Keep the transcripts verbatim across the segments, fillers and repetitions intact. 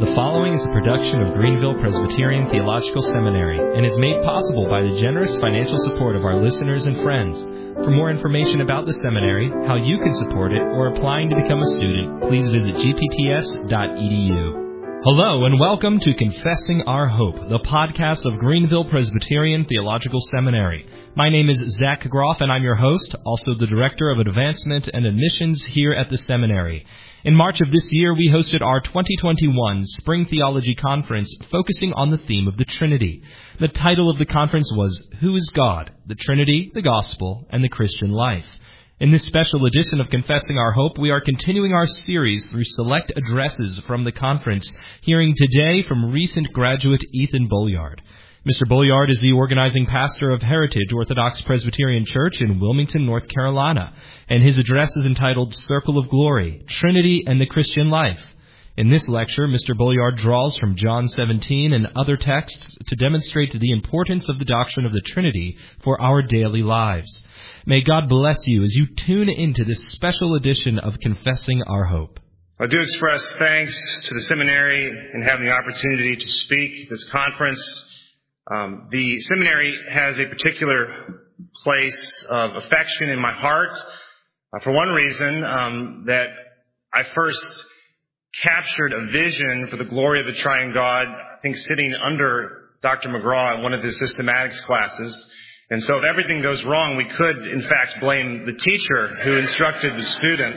The following is a production of Greenville Presbyterian Theological Seminary and is made possible by the generous financial support of our listeners and friends. For more information about the seminary, how you can support it, or applying to become a student, please visit g p t s dot e d u. Hello and welcome to Confessing Our Hope, the podcast of Greenville Presbyterian Theological Seminary. My name is Zach Groff and I'm your host, also the Director of Advancement and Admissions here at the seminary. In March of this year, we hosted our twenty twenty-one Spring Theology Conference focusing on the theme of the Trinity. The title of the conference was, Who is God? The Trinity, the Gospel, and the Christian Life. In this special edition of Confessing Our Hope, we are continuing our series through select addresses from the conference, hearing today from recent graduate Ethan Bolliard. Mister Bolliard is the organizing pastor of Heritage Orthodox Presbyterian Church in Wilmington, North Carolina, and his address is entitled Circle of Glory, Trinity and the Christian Life. In this lecture, Mister Bolliard draws from John seventeen and other texts to demonstrate the importance of the doctrine of the Trinity for our daily lives. May God bless you as you tune into this special edition of Confessing Our Hope. I do express thanks to the seminary in having the opportunity to speak at this conference. Um, the seminary has a particular place of affection in my heart. Uh, for one reason, um, that I first captured a vision for the glory of the triune God, I think sitting under Doctor McGraw in one of his systematics classes. And so if everything goes wrong, we could, in fact, blame the teacher who instructed the student.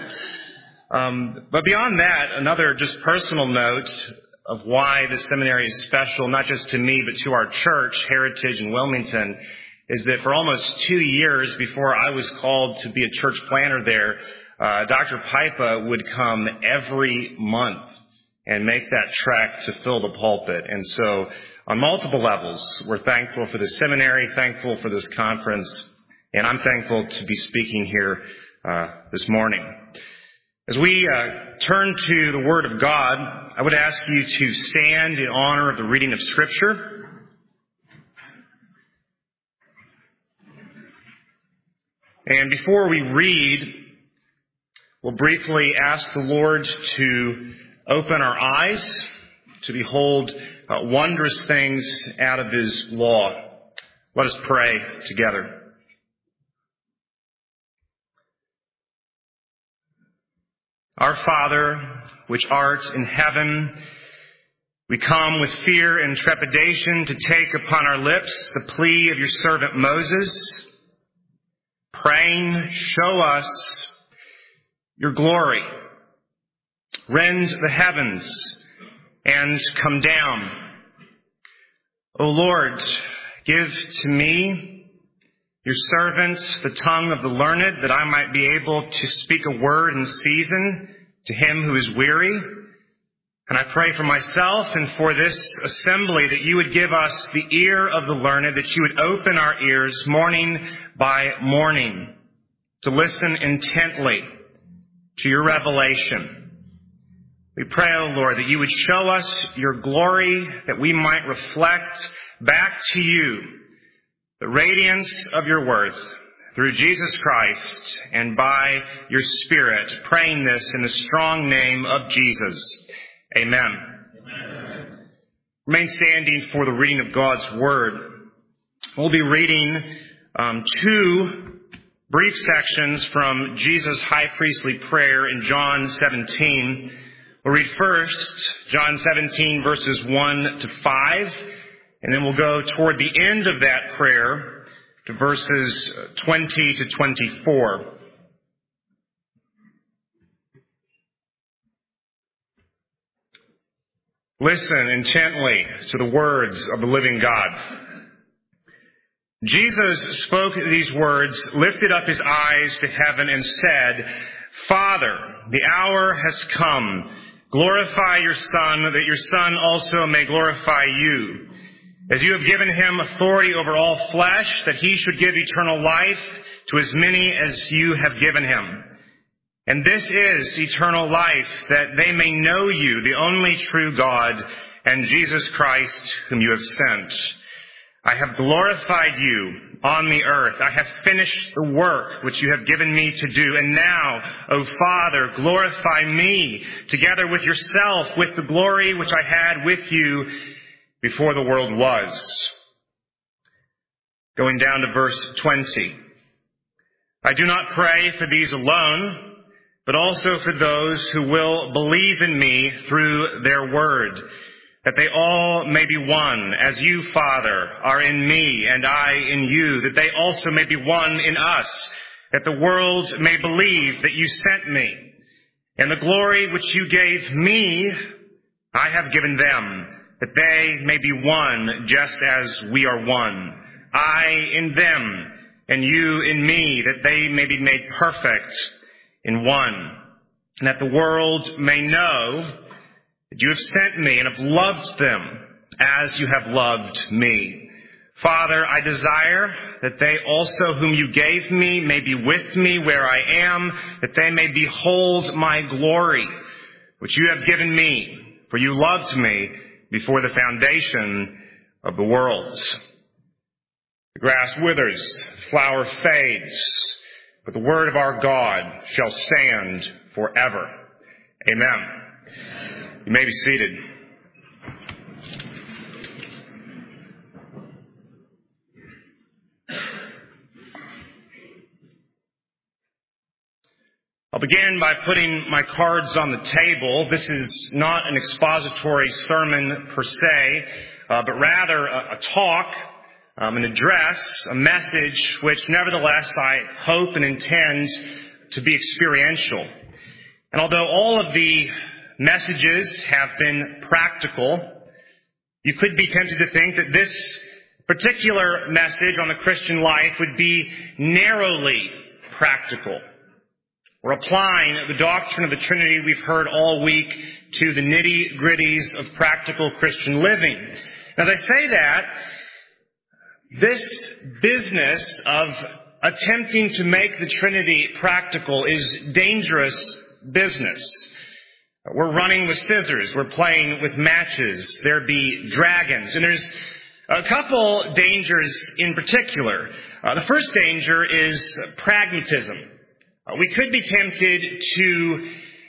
Um, but beyond that, another just personal note of why this seminary is special, not just to me, but to our church, Heritage in Wilmington, is that for almost two years before I was called to be a church planter there, uh, Doctor Pipa would come every month and make that trek to fill the pulpit. And so on multiple levels, we're thankful for the seminary, thankful for this conference, and I'm thankful to be speaking here uh, this morning. As we uh, turn to the Word of God, I would ask you to stand in honor of the reading of Scripture. And before we read, we'll briefly ask the Lord to open our eyes to behold uh, wondrous things out of His law. Let us pray together. Our Father, which art in heaven, we come with fear and trepidation to take upon our lips the plea of your servant Moses, praying, show us your glory. Rend the heavens and come down. O Lord, give to me, your servant, the tongue of the learned, that I might be able to speak a word in season to him who is weary. And I pray for myself and for this assembly that you would give us the ear of the learned, that you would open our ears morning by morning to listen intently to your revelation. We pray, O Lord, that you would show us your glory, that we might reflect back to you the radiance of your worth through Jesus Christ and by your Spirit, praying this in the strong name of Jesus. Amen. Amen. Remain standing for the reading of God's Word. We'll be reading um, two brief sections from Jesus' high priestly prayer in John seventeen. We'll read first John seventeen, verses one to five. And then we'll go toward the end of that prayer to verses twenty to twenty-four. Listen intently to the words of the living God. Jesus spoke these words, lifted up his eyes to heaven, and said, Father, the hour has come. Glorify your Son, that your Son also may glorify you. As you have given him authority over all flesh, that he should give eternal life to as many as you have given him. And this is eternal life, that they may know you, the only true God, and Jesus Christ, whom you have sent. I have glorified you on the earth. I have finished the work which you have given me to do. And now, O Father, glorify me together with yourself with the glory which I had with you before the world was. Going down to verse twenty. I do not pray for these alone, but also for those who will believe in me through their word, that they all may be one, as you, Father, are in me and I in you, that they also may be one in us, that the world may believe that you sent me. And the glory which you gave me, I have given them, that they may be one just as we are one. I in them, and you in me, that they may be made perfect in one, and that the world may know that you have sent me and have loved them as you have loved me. Father, I desire that they also whom you gave me may be with me where I am, that they may behold my glory, which you have given me, for you loved me before the foundation of the world. The grass withers, the flower fades, but the word of our God shall stand forever. Amen. You may be seated. I'll begin by putting my cards on the table. This is not an expository sermon per se, uh, but rather a, a talk, um, an address, a message which nevertheless I hope and intend to be experiential. And although all of the messages have been practical, you could be tempted to think that this particular message on the Christian life would be narrowly practical. We're applying the doctrine of the Trinity we've heard all week to the nitty-gritties of practical Christian living. As I say that, this business of attempting to make the Trinity practical is dangerous business. We're running with scissors. We're playing with matches. There be dragons. And there's a couple dangers in particular. Uh, the first danger is pragmatism. Uh, we could be tempted to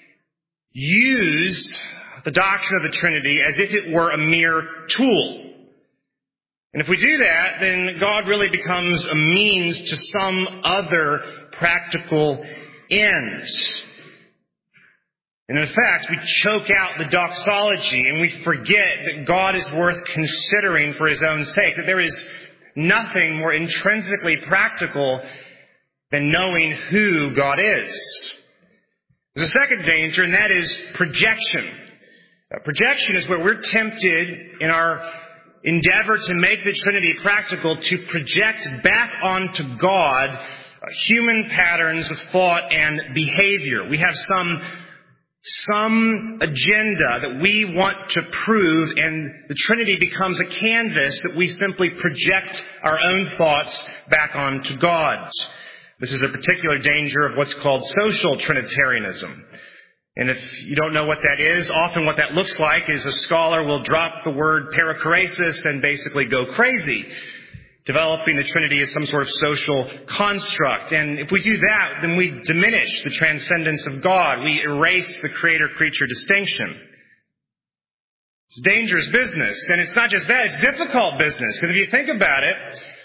use the doctrine of the Trinity as if it were a mere tool. And if we do that, then God really becomes a means to some other practical end. And in fact, we choke out the doxology and we forget that God is worth considering for his own sake, that there is nothing more intrinsically practical than knowing who God is. There's a second danger, and that is projection. Uh, projection is where we're tempted in our endeavor to make the Trinity practical to project back onto God uh, human patterns of thought and behavior. We have some some agenda that we want to prove, and the Trinity becomes a canvas that we simply project our own thoughts back onto God's. This is a particular danger of what's called social Trinitarianism. And if you don't know what that is, often what that looks like is a scholar will drop the word perichoresis and basically go crazy, developing the Trinity as some sort of social construct. And if we do that, then we diminish the transcendence of God. We erase the creator-creature distinction. It's dangerous business. And it's not just that, it's difficult business. Because if you think about it,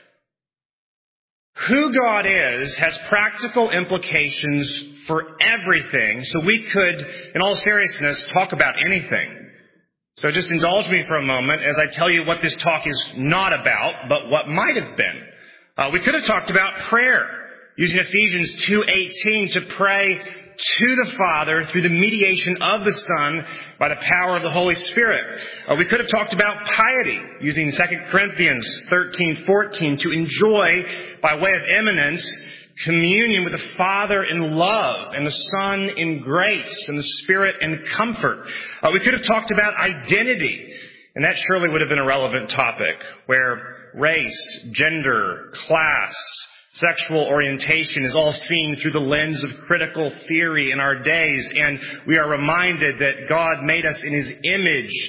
who God is has practical implications for everything. So we could, in all seriousness, talk about anything. So just indulge me for a moment as I tell you what this talk is not about, but what might have been. Uh, we could have talked about prayer, using Ephesians two eighteen to pray to the Father through the mediation of the Son by the power of the Holy Spirit. Uh, we could have talked about piety, using Second Corinthians thirteen fourteen to enjoy, by way of eminence, communion with the Father in love and the Son in grace and the Spirit in comfort. Uh, we could have talked about identity, and that surely would have been a relevant topic, where race, gender, class, sexual orientation is all seen through the lens of critical theory in our days, and we are reminded that God made us in his image,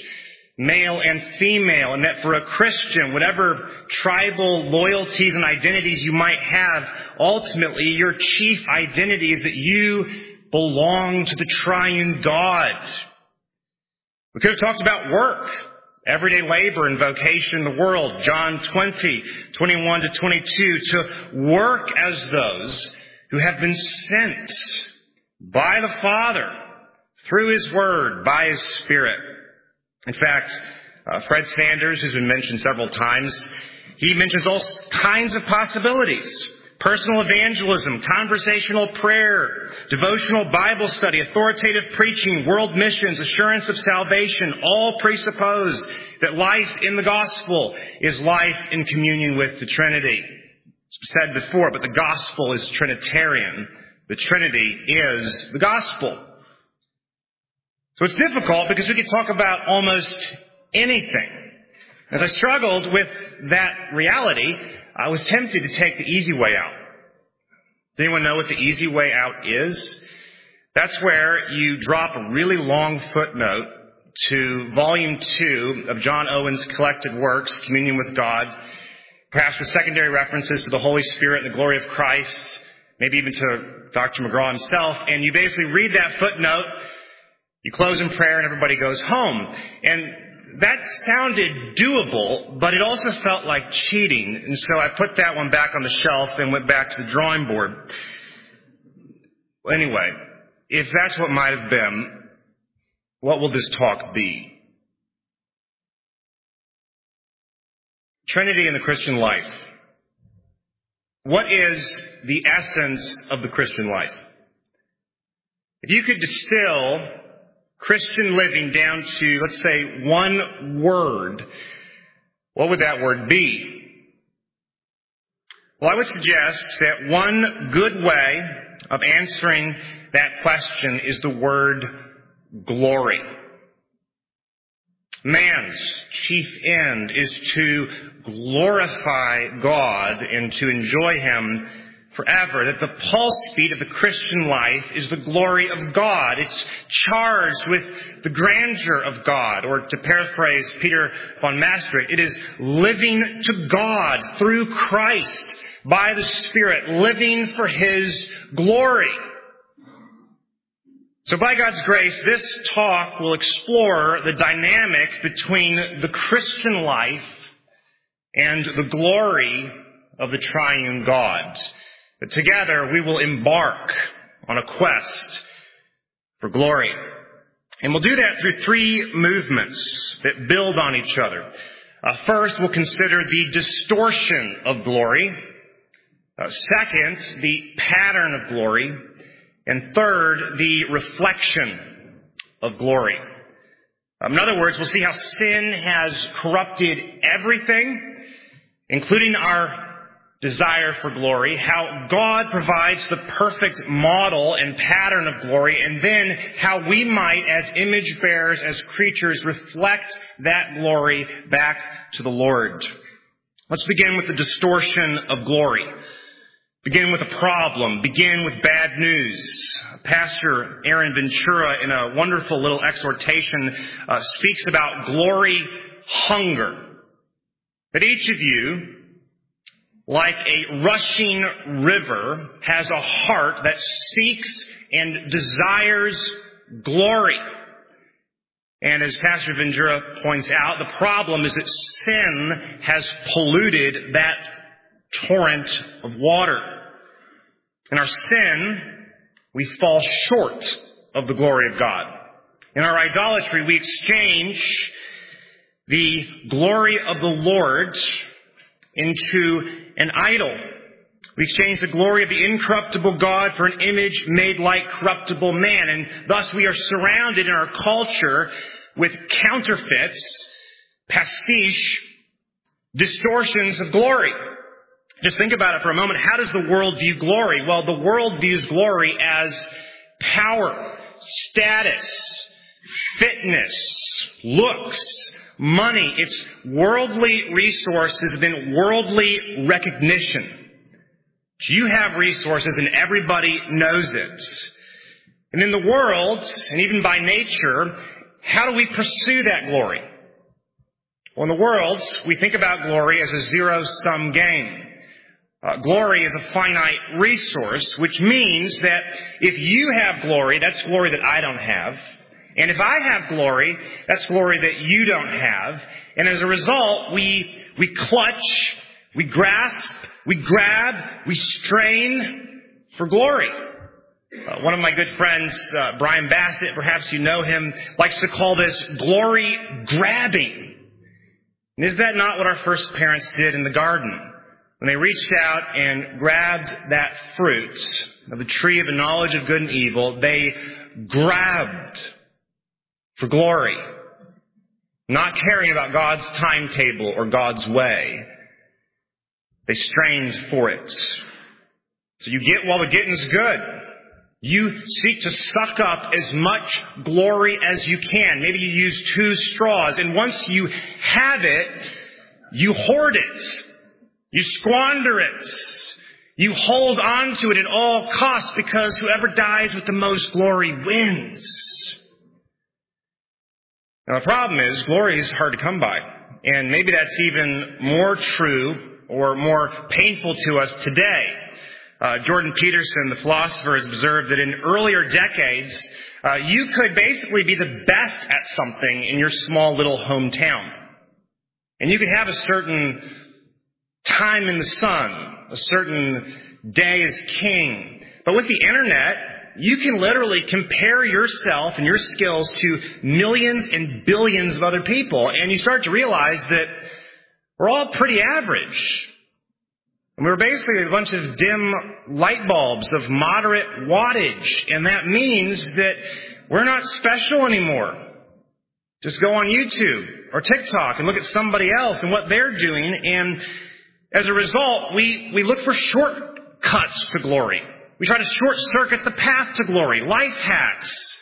male and female, and that for a Christian, whatever tribal loyalties and identities you might have, ultimately your chief identity is that you belong to the triune God. We could have talked about work, everyday labor and vocation in the world, John twenty, twenty-one to twenty-two, to work as those who have been sent by the Father through His Word, by His Spirit. In fact, uh, Fred Sanders, who's been mentioned several times, he mentions all kinds of possibilities. Personal evangelism, conversational prayer, devotional Bible study, authoritative preaching, world missions, assurance of salvation, all presuppose that life in the gospel is life in communion with the Trinity. It's said before, but the gospel is Trinitarian. The Trinity is the gospel. So it's difficult because we could talk about almost anything. As I struggled with that reality, I was tempted to take the easy way out. Does anyone know what the easy way out is? That's where you drop a really long footnote to volume two of John Owen's collected works, Communion with God, perhaps with secondary references to the Holy Spirit and the glory of Christ, maybe even to Doctor McGraw himself, and you basically read that footnote, you close in prayer, and everybody goes home. And that sounded doable, but it also felt like cheating. And so I put that one back on the shelf and went back to the drawing board. Anyway, if that's what might have been, what will this talk be? Trinity in the Christian life. What is the essence of the Christian life? If you could distill Christian living down to, let's say, one word, what would that word be? Well, I would suggest that one good way of answering that question is the word glory. Man's chief end is to glorify God and to enjoy Him forever. That the pulse beat of the Christian life is the glory of God. It's charged with the grandeur of God. Or to paraphrase Peter von Maastricht, it is living to God through Christ by the Spirit, living for His glory. So by God's grace, this talk will explore the dynamic between the Christian life and the glory of the triune God. But together we will embark on a quest for glory. And we'll do that through three movements that build on each other. Uh, first, we'll consider the distortion of glory. Uh, second, the pattern of glory. And third, the reflection of glory. Um, in other words, we'll see how sin has corrupted everything, including our desire for glory, how God provides the perfect model and pattern of glory, and then how we might, as image bearers, as creatures, reflect that glory back to the Lord. Let's begin with the distortion of glory. Begin with a problem. Begin with bad news. Pastor Aaron Ventura, in a wonderful little exhortation, uh, speaks about glory hunger. That each of you, like a rushing river, has a heart that seeks and desires glory. And as Pastor Ventura points out, the problem is that sin has polluted that torrent of water. In our sin, we fall short of the glory of God. In our idolatry, we exchange the glory of the Lord into an idol. We exchange the glory of the incorruptible God for an image made like corruptible man. And thus we are surrounded in our culture with counterfeits, pastiche, distortions of glory. Just think about it for a moment. How does the world view glory? Well, the world views glory as power, status, fitness, looks, money. It's worldly resources and then worldly recognition. You have resources and everybody knows it. And in the world, and even by nature, how do we pursue that glory? Well, in the world, we think about glory as a zero-sum game. Uh, glory is a finite resource, which means that if you have glory, that's glory that I don't have. And if I have glory, that's glory that you don't have. And as a result, we we clutch, we grasp, we grab, we strain for glory. Uh, one of my good friends, uh, Brian Bassett, perhaps you know him, likes to call this glory grabbing. And is that not what our first parents did in the garden? When they reached out and grabbed that fruit of the tree of the knowledge of good and evil, they grabbed for glory, not caring about God's timetable or God's way. They strained for it. So you get while the getting's good. You seek to suck up as much glory as you can. Maybe you use two straws, and once you have it, you hoard it. You squander it. You hold on to it at all costs because whoever dies with the most glory wins. Now the problem is, glory is hard to come by. And maybe that's even more true or more painful to us today. Uh, Jordan Peterson, the philosopher, has observed that in earlier decades, uh, you could basically be the best at something in your small little hometown. And you could have a certain time in the sun, a certain day as king. But with the internet, you can literally compare yourself and your skills to millions and billions of other people. And you start to realize that we're all pretty average. And we're basically a bunch of dim light bulbs of moderate wattage. And that means that we're not special anymore. Just go on YouTube or TikTok and look at somebody else and what they're doing, and as a result, we, we look for shortcuts to glory. We try to short-circuit the path to glory. Life hacks.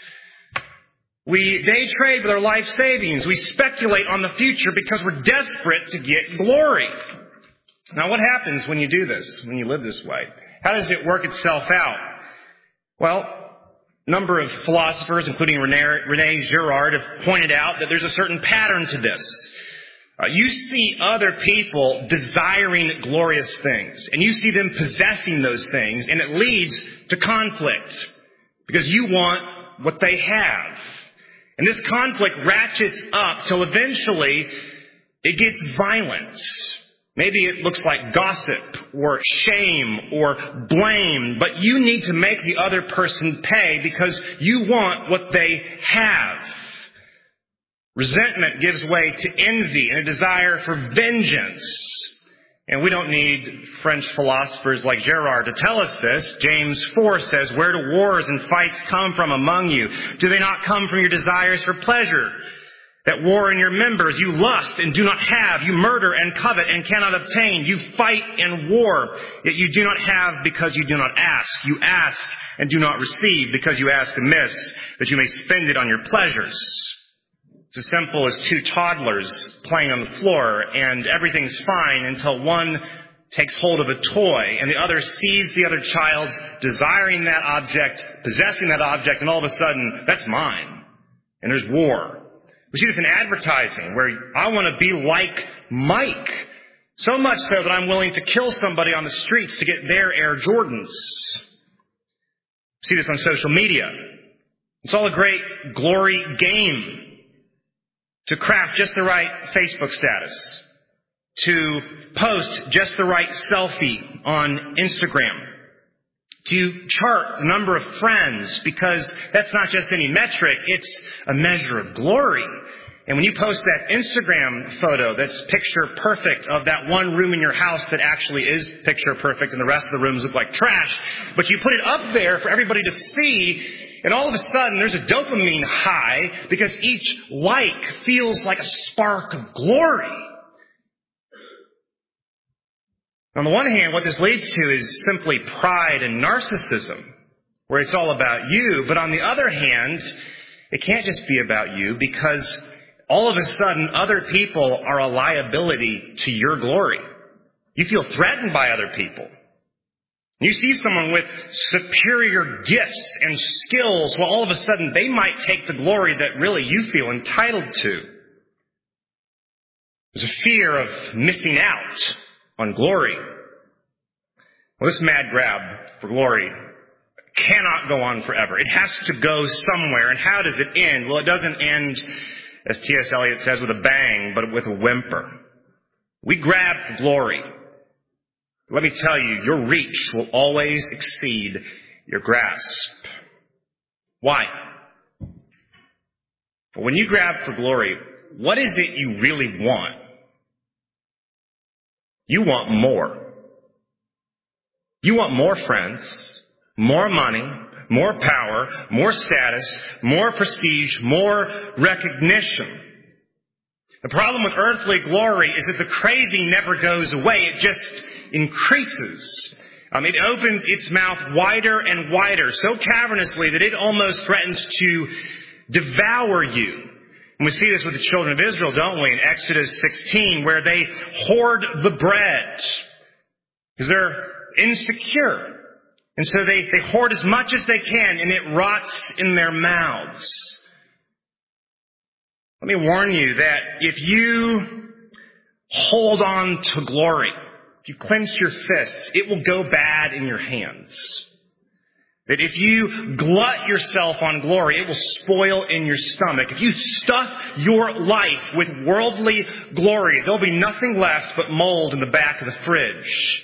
We day trade with our life savings. We speculate on the future because we're desperate to get glory. Now, what happens when you do this, when you live this way? How does it work itself out? Well, a number of philosophers, including Rene, Rene Girard, have pointed out that there's a certain pattern to this. Uh, you see other people desiring glorious things, and you see them possessing those things, and it leads to conflict because you want what they have. And this conflict ratchets up till eventually it gets violent. Maybe it looks like gossip or shame or blame, but you need to make the other person pay because you want what they have. Resentment gives way to envy and a desire for vengeance. And we don't need French philosophers like Girard to tell us this. James four says, "Where do wars and fights come from among you? Do they not come from your desires for pleasure? That war in your members, you lust and do not have, you murder and covet and cannot obtain, you fight and war, yet you do not have because you do not ask. You ask and do not receive because you ask amiss, that you may spend it on your pleasures." It's as simple as two toddlers playing on the floor, and everything's fine until one takes hold of a toy and the other sees the other child desiring that object, possessing that object, and all of a sudden, that's mine. And there's war. We see this in advertising, where I want to be like Mike. So much so that I'm willing to kill somebody on the streets to get their Air Jordans. We see this on social media. It's all a great glory game. To craft just the right Facebook status. To post just the right selfie on Instagram. To chart the number of friends, because that's not just any metric, it's a measure of glory. And when you post that Instagram photo that's picture perfect of that one room in your house that actually is picture perfect and the rest of the rooms look like trash, but you put it up there for everybody to see, and all of a sudden there's a dopamine high because each like feels like a spark of glory. On the one hand, what this leads to is simply pride and narcissism, where it's all about you. But on the other hand, it can't just be about you, because all of a sudden other people are a liability to your glory. You feel threatened by other people. You see someone with superior gifts and skills, well, all of a sudden they might take the glory that really you feel entitled to. There's a fear of missing out on glory. Well, this mad grab for glory cannot go on forever. It has to go somewhere. And how does it end? Well, it doesn't end, as T S Eliot says, with a bang, but with a whimper. We grab for glory. Let me tell you, your reach will always exceed your grasp. Why? Well, when you grab for glory, what is it you really want? You want more. You want more friends, more money, more power, more status, more prestige, more recognition. The problem with earthly glory is that the craving never goes away. It just increases. Um, it opens its mouth wider and wider, so cavernously that it almost threatens to devour you. And we see this with the children of Israel, don't we, in Exodus sixteen, where they hoard the bread because they're insecure. And so they, they hoard as much as they can, and it rots in their mouths. Let me warn you that if you hold on to glory, if you clench your fists, it will go bad in your hands. That if you glut yourself on glory, it will spoil in your stomach. If you stuff your life with worldly glory, there'll be nothing left but mold in the back of the fridge.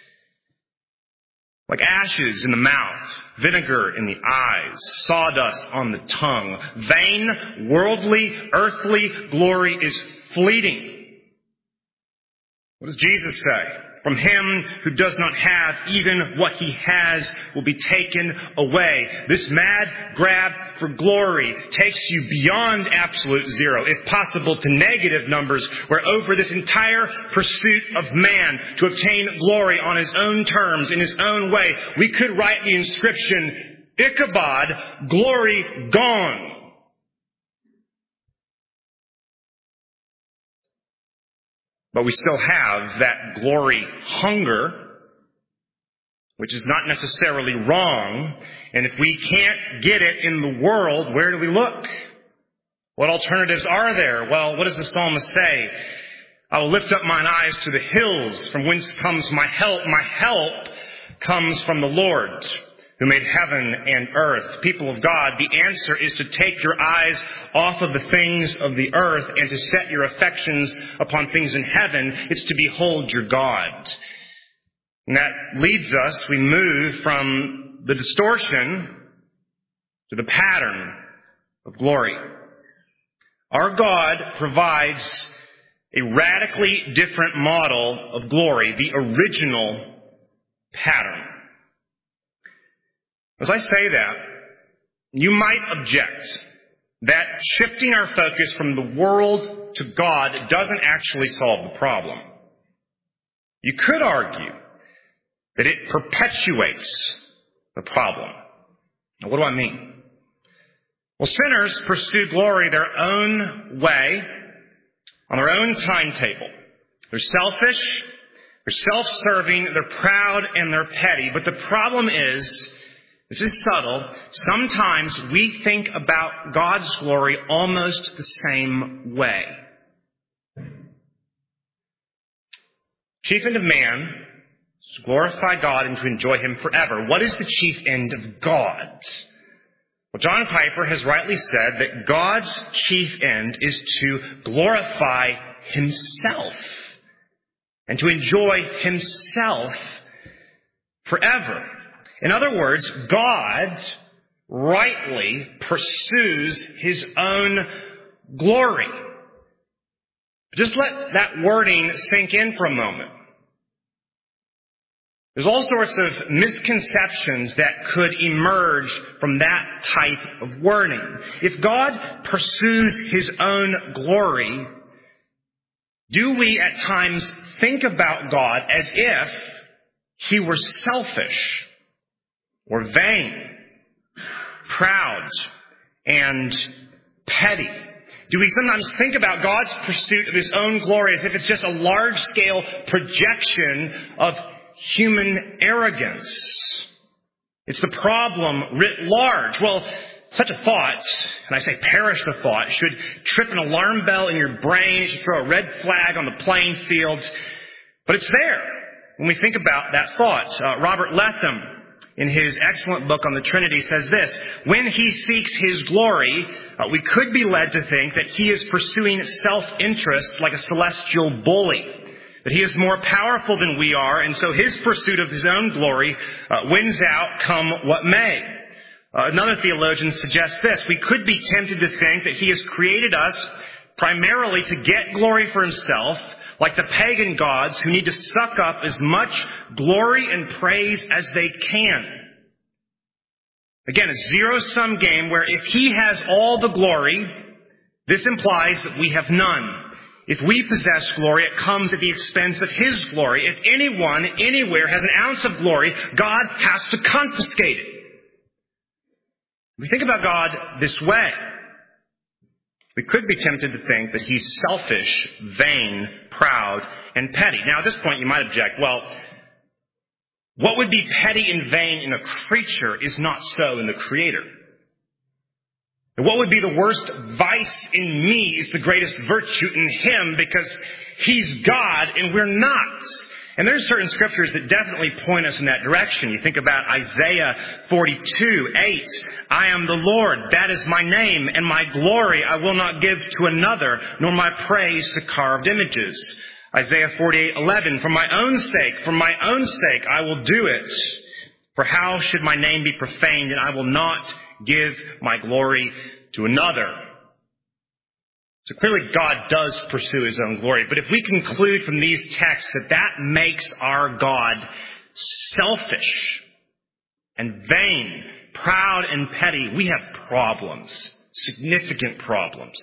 Like ashes in the mouth, vinegar in the eyes, sawdust on the tongue. Vain, worldly, earthly glory is fleeting. What does Jesus say? From him who does not have, even what he has will be taken away. This mad grab for glory takes you beyond absolute zero, if possible to negative numbers, where over this entire pursuit of man to obtain glory on his own terms, in his own way, we could write the inscription, Ichabod, glory gone. But we still have that glory hunger, which is not necessarily wrong. And if we can't get it in the world, where do we look? What alternatives are there? Well, what does the psalmist say? I will lift up mine eyes to the hills, from whence comes my help. My help comes from the Lord, who made heaven and earth. People of God, the answer is to take your eyes off of the things of the earth and to set your affections upon things in heaven. It's to behold your God. And that leads us, we move from the distortion to the pattern of glory. Our God provides a radically different model of glory, the original pattern. As I say that, you might object that shifting our focus from the world to God doesn't actually solve the problem. You could argue that it perpetuates the problem. Now, what do I mean? Well, sinners pursue glory their own way, on their own timetable. They're selfish, they're self-serving, they're proud, and they're petty. But the problem is, this is subtle. Sometimes we think about God's glory almost the same way. Chief end of man is to glorify God and to enjoy him forever. What is the chief end of God? Well, John Piper has rightly said that God's chief end is to glorify himself and to enjoy himself forever. In other words, God rightly pursues his own glory. Just let that wording sink in for a moment. There's all sorts of misconceptions that could emerge from that type of wording. If God pursues his own glory, do we at times think about God as if he were selfish or vain, proud, and petty? Do we sometimes think about God's pursuit of his own glory as if it's just a large-scale projection of human arrogance? It's the problem writ large. Well, Such a thought, and I say perish the thought, should trip an alarm bell in your brain. It should throw a red flag on the playing field. But it's there when we think about that thought. Uh, Robert Letham, in his excellent book on the Trinity, says this: when he seeks his glory, uh, we could be led to think that he is pursuing self-interest like a celestial bully. That he is more powerful than we are, and so his pursuit of his own glory uh, wins out come what may. Uh, another theologian suggests this: we could be tempted to think that he has created us primarily to get glory for himself, like the pagan gods who need to suck up as much glory and praise as they can. Again, a zero-sum game where if he has all the glory, this implies that we have none. If we possess glory, it comes at the expense of his glory. If anyone, anywhere, has an ounce of glory, God has to confiscate it. We think about God this way. We could be tempted to think that he's selfish, vain, proud, and petty. Now, at this point, you might object, well, what would be petty and vain in a creature is not so in the Creator. And what would be the worst vice in me is the greatest virtue in him, because he's God and we're not. And there's certain scriptures that definitely point us in that direction. You think about Isaiah forty-two, eight. I am the Lord, that is my name, and my glory I will not give to another, nor my praise to carved images. Isaiah forty-eight, eleven. For my own sake, for my own sake I will do it. For how should my name be profaned, and I will not give my glory to another. So clearly God does pursue his own glory. But if we conclude from these texts that that makes our God selfish and vain, proud and petty, we have problems, significant problems.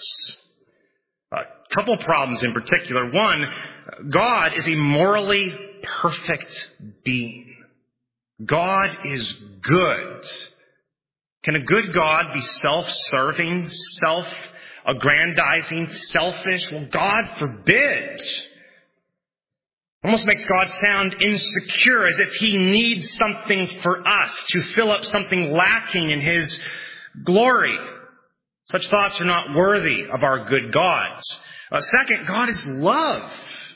A couple problems in particular. One, God is a morally perfect being. God is good. Can a good God be self-serving, self-aggrandizing, selfish? Well, God forbid. Almost makes God sound insecure, as if he needs something for us to fill up something lacking in his glory. Such thoughts are not worthy of our good God. Uh, second, God is love.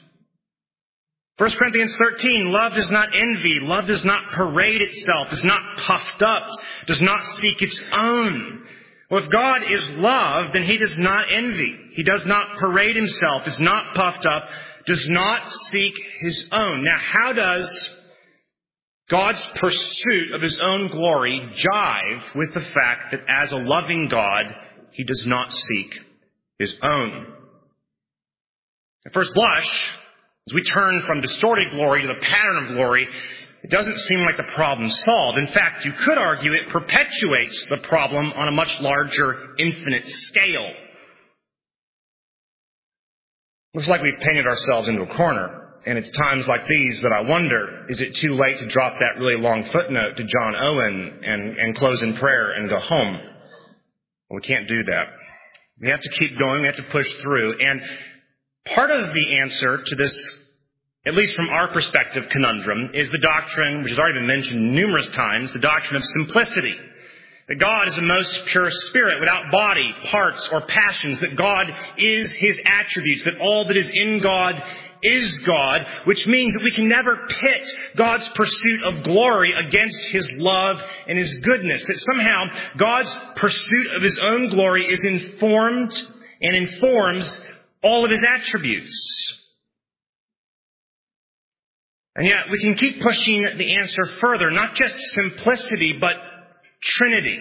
First Corinthians thirteen, love does not envy, love does not parade itself, is not puffed up, does not seek its own. Well, if God is love, then he does not envy. He does not parade himself, is not puffed up, does not seek his own. Now, how does God's pursuit of his own glory jive with the fact that as a loving God, he does not seek his own? At first blush, as we turn from distorted glory to the pattern of glory, it doesn't seem like the problem's solved. In fact, you could argue it perpetuates the problem on a much larger, infinite scale. Looks like we've painted ourselves into a corner. And it's times like these that I wonder, is it too late to drop that really long footnote to John Owen and, and close in prayer and go home? Well, we can't do that. We have to keep going. We have to push through. And part of the answer to this, at least from our perspective, conundrum, is the doctrine, which has already been mentioned numerous times, the doctrine of simplicity. That God is a most pure spirit without body, parts, or passions. That God is his attributes. That all that is in God is God, which means that we can never pit God's pursuit of glory against his love and his goodness. That somehow God's pursuit of his own glory is informed and informs all of his attributes. And yet we can keep pushing the answer further, not just simplicity, but Trinity.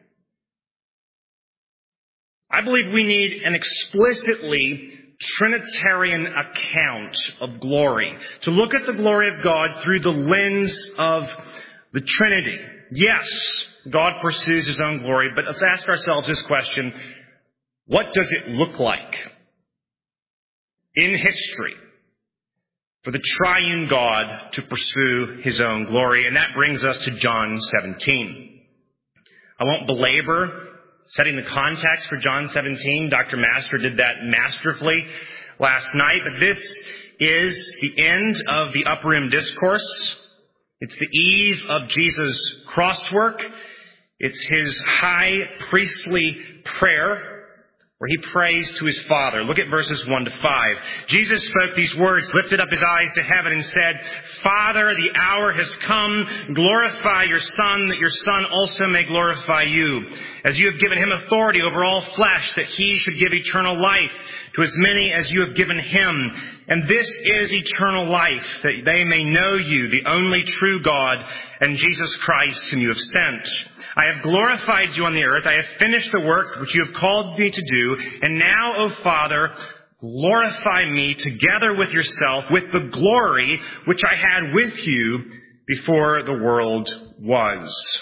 I believe we need an explicitly Trinitarian account of glory. To look at the glory of God through the lens of the Trinity. Yes, God pursues his own glory, but let's ask ourselves this question: what does it look like in history for the triune God to pursue his own glory? And that brings us to John seventeen. I won't belabor setting the context for John seventeen. Doctor Master did that masterfully last night. But this is the end of the Upper Room Discourse. It's the eve of Jesus' cross work. It's his high priestly prayer where he prays to his Father. Look at verses one to five. Jesus spoke these words, lifted up his eyes to heaven and said, Father, the hour has come. Glorify your Son, that your Son also may glorify you, as you have given him authority over all flesh, that he should give eternal life to as many as you have given him. And this is eternal life, that they may know you, the only true God, and Jesus Christ, whom you have sent. I have glorified you on the earth. I have finished the work which you have called me to do. And now, O Father, glorify me together with yourself with the glory which I had with you before the world was.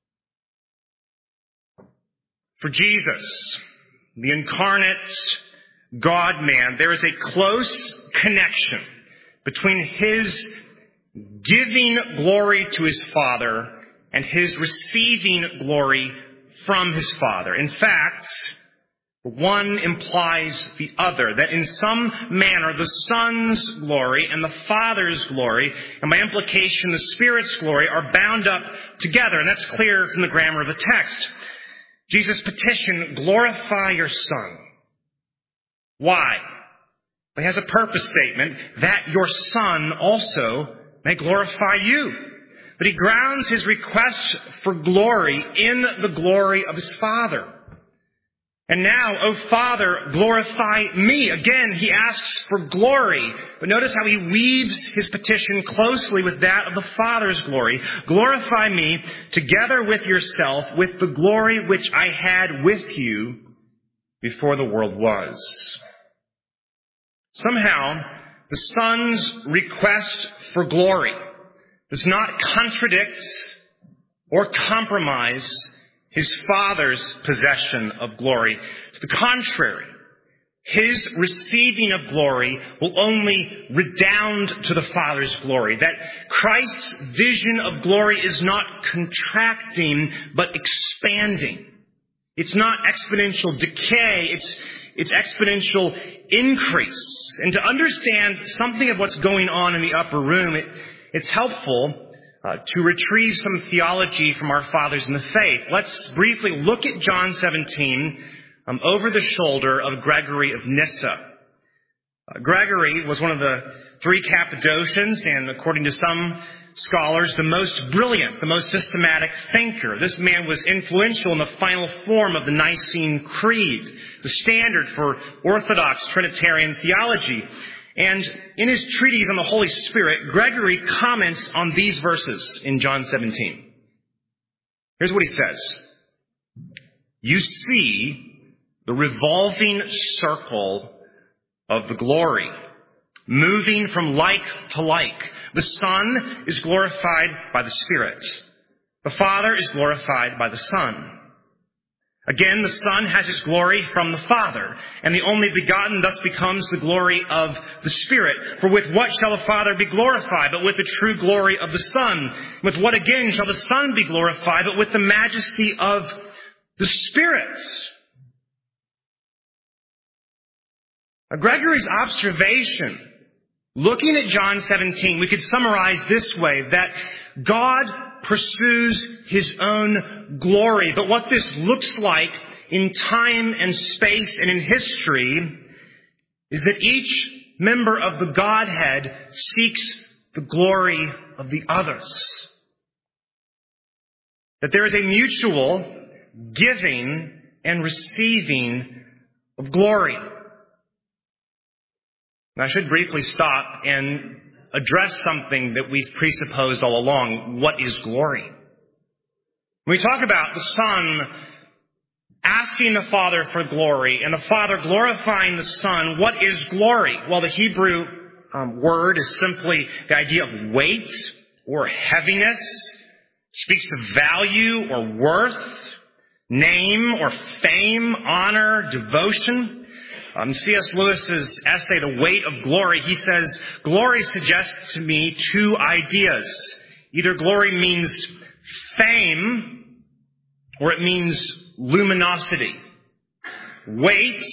For Jesus, the incarnate God-man, there is a close connection between his giving glory to his Father and his receiving glory from his Father. In fact, one implies the other, that in some manner the Son's glory and the Father's glory, and by implication the Spirit's glory, are bound up together. And that's clear from the grammar of the text. Jesus' petition, glorify your Son. Why? He has a purpose statement, that your Son also may glorify you. But he grounds his request for glory in the glory of his Father. And now, O Father, glorify me. Again, he asks for glory. But notice how he weaves his petition closely with that of the Father's glory. Glorify me together with yourself with the glory which I had with you before the world was. Somehow, the Son's request for glory does not contradict or compromise his Father's possession of glory. To the contrary, his receiving of glory will only redound to the Father's glory. That Christ's vision of glory is not contracting, but expanding. It's not exponential decay, it's, it's exponential increase. And to understand something of what's going on in the upper room, it, it's helpful Uh, to retrieve some theology from our fathers in the faith. Let's briefly look at John seventeen um, over the shoulder of Gregory of Nyssa. Uh, Gregory was one of the three Cappadocians, and according to some scholars, the most brilliant, the most systematic thinker. This man was influential in the final form of the Nicene Creed, the standard for Orthodox Trinitarian theology. And in his treatise on the Holy Spirit, Gregory comments on these verses in John seventeen. Here's what he says. You see the revolving circle of the glory, moving from like to like. The Son is glorified by the Spirit. The Father is glorified by the Son. Again, the Son has his glory from the Father, and the only begotten thus becomes the glory of the Spirit. For with what shall the Father be glorified, but with the true glory of the Son? With what again shall the Son be glorified, but with the majesty of the Spirit? Now, Gregory's observation, looking at John seventeen, we could summarize this way, that God pursues his own glory. But what this looks like in time and space and in history is that each member of the Godhead seeks the glory of the others. That there is a mutual giving and receiving of glory. And I should briefly stop and address something that we've presupposed all along. What is glory? When we talk about the Son asking the Father for glory and the Father glorifying the Son, what is glory? Well, the Hebrew um, word is simply the idea of weight or heaviness. It speaks of value or worth, name or fame, honor, devotion. Um, C S Lewis's essay, The Weight of Glory, he says, glory suggests to me two ideas. Either glory means fame or it means luminosity. Weight,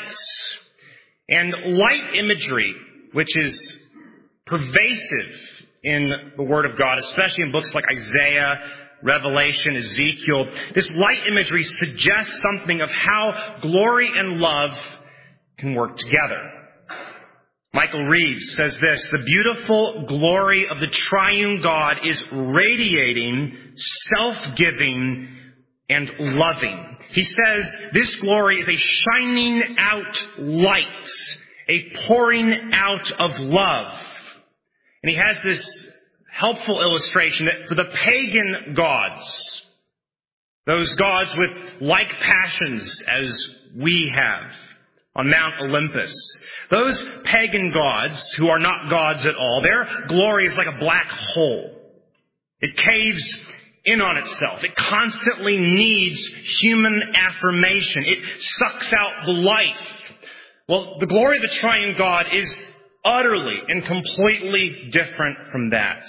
light. And light imagery, which is pervasive in the Word of God, especially in books like Isaiah, Revelation, Ezekiel. This light imagery suggests something of how glory and love can work together. Michael Reeves says this: the beautiful glory of the triune God is radiating, self-giving, and loving. He says this glory is a shining out light, a pouring out of love. And he has this helpful illustration that for the pagan gods, those gods with like passions as we have on Mount Olympus, those pagan gods who are not gods at all, their glory is like a black hole. It caves in on itself. It constantly needs human affirmation. It sucks out the life. Well, the glory of the triune God is utterly and completely different from that.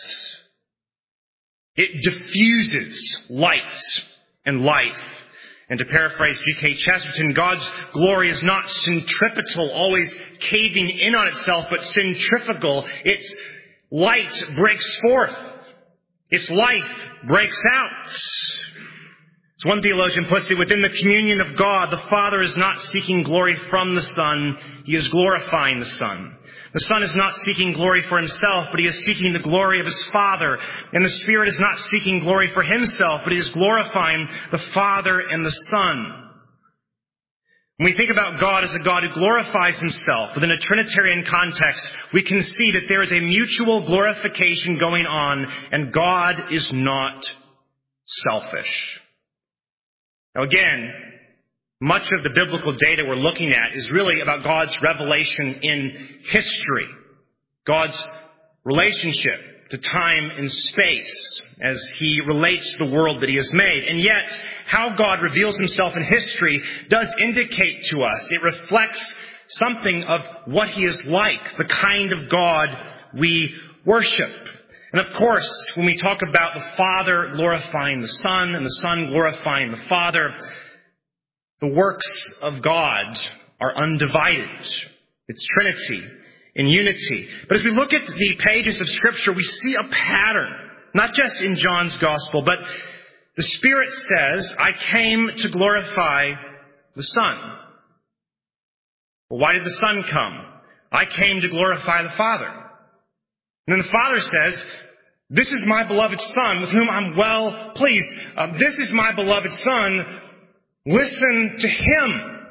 It diffuses light and life. And to paraphrase G K Chesterton, God's glory is not centripetal, always caving in on itself, but centrifugal. Its light breaks forth. Its life breaks out. As one theologian puts it, within the communion of God, the Father is not seeking glory from the Son. He is glorifying the Son. The Son is not seeking glory for himself, but he is seeking the glory of his Father. And the Spirit is not seeking glory for himself, but he is glorifying the Father and the Son. When we think about God as a God who glorifies himself within a Trinitarian context, we can see that there is a mutual glorification going on, and God is not selfish. Now again, much of the biblical data we're looking at is really about God's revelation in history, God's relationship to time and space as he relates to the world that he has made. And yet, how God reveals himself in history does indicate to us, it reflects something of what he is like, the kind of God we worship. And of course, when we talk about the Father glorifying the Son and the Son glorifying the Father, the works of God are undivided. It's Trinity in unity. But as we look at the pages of Scripture, we see a pattern, not just in John's Gospel, but the Spirit says, I came to glorify the Son. Well, why did the Son come? I came to glorify the Father. And then the Father says, this is my beloved Son with whom I'm well pleased. Uh, this is my beloved Son. Listen to him.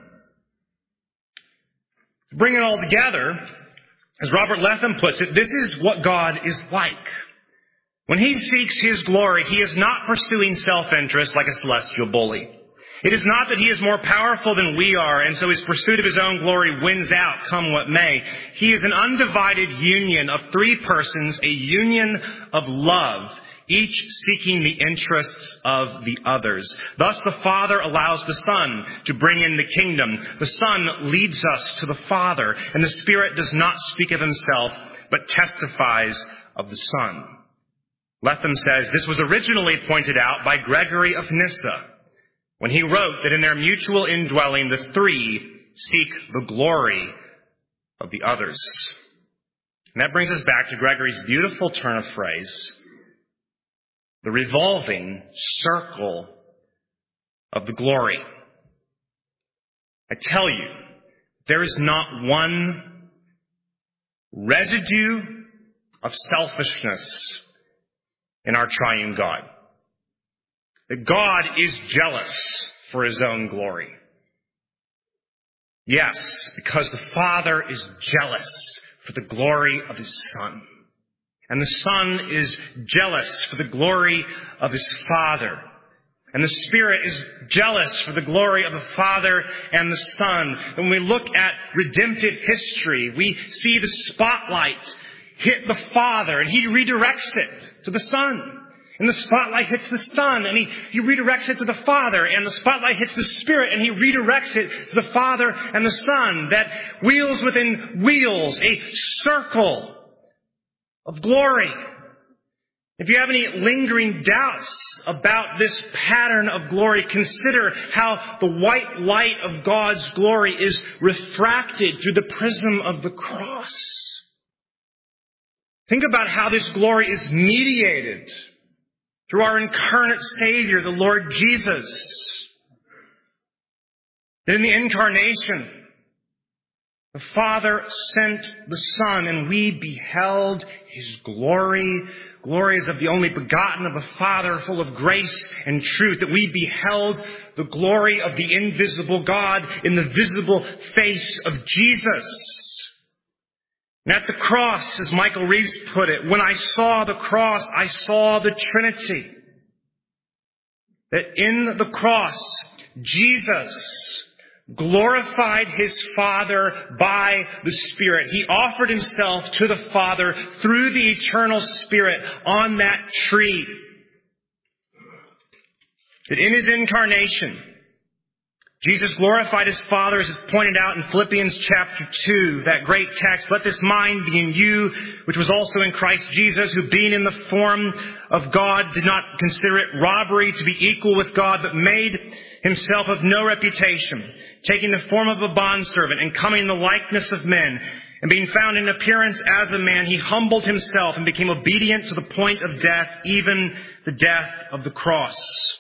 To bring it all together, as Robert Letham puts it, this is what God is like. When he seeks his glory, he is not pursuing self-interest like a celestial bully. It is not that he is more powerful than we are, and so his pursuit of his own glory wins out, come what may. He is an undivided union of three persons, a union of love, each seeking the interests of the others. Thus the Father allows the Son to bring in the kingdom. The Son leads us to the Father, and the Spirit does not speak of himself, but testifies of the Son. Letham says this was originally pointed out by Gregory of Nyssa, when he wrote that in their mutual indwelling, the three seek the glory of the others. And that brings us back to Gregory's beautiful turn of phrase, the revolving circle of the glory. I tell you, there is not one residue of selfishness in our triune God. That God is jealous for his own glory. Yes, because the Father is jealous for the glory of his Son. And the Son is jealous for the glory of his Father. And the Spirit is jealous for the glory of the Father and the Son. When we look at redemptive history, we see the spotlight hit the Father, and he redirects it to the Son. And the spotlight hits the Son, and he, he redirects it to the Father. And the spotlight hits the Spirit, and he redirects it to the Father and the Son. That wheels within wheels, a circle of glory. If you have any lingering doubts about this pattern of glory, consider how the white light of God's glory is refracted through the prism of the cross. Think about how this glory is mediated through our incarnate Savior, the Lord Jesus. That in the incarnation, the Father sent the Son, and we beheld His glory. Glories of the only begotten of the Father, full of grace and truth. That we beheld the glory of the invisible God in the visible face of Jesus. And at the cross, as Michael Reeves put it, when I saw the cross, I saw the Trinity. That in the cross, Jesus glorified His Father by the Spirit. He offered Himself to the Father through the eternal Spirit on that tree. That in His incarnation, Jesus glorified His Father, as is pointed out in Philippians chapter two, that great text, let this mind be in you, which was also in Christ Jesus, who being in the form of God did not consider it robbery to be equal with God, but made Himself of no reputation, taking the form of a bondservant and coming in the likeness of men, and being found in appearance as a man, He humbled Himself and became obedient to the point of death, even the death of the cross.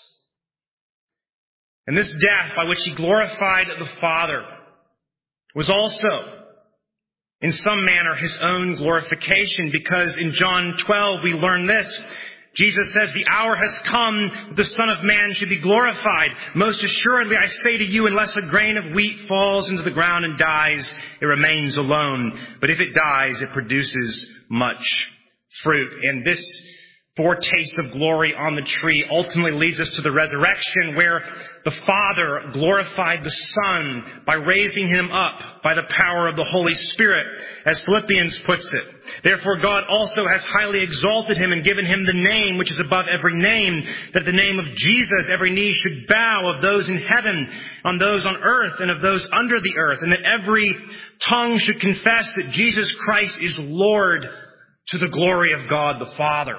And this death by which He glorified the Father was also, in some manner, His own glorification, because in John twelve we learn this. Jesus says, the hour has come that the Son of Man should be glorified. Most assuredly, I say to you, unless a grain of wheat falls into the ground and dies, it remains alone. But if it dies, it produces much fruit. And this foretaste of glory on the tree ultimately leads us to the resurrection, where the Father glorified the Son by raising Him up by the power of the Holy Spirit, as Philippians puts it. Therefore God also has highly exalted Him and given Him the name which is above every name, that at the name of Jesus every knee should bow, of those in heaven, on those on earth, and of those under the earth, and that every tongue should confess that Jesus Christ is Lord, to the glory of God the Father.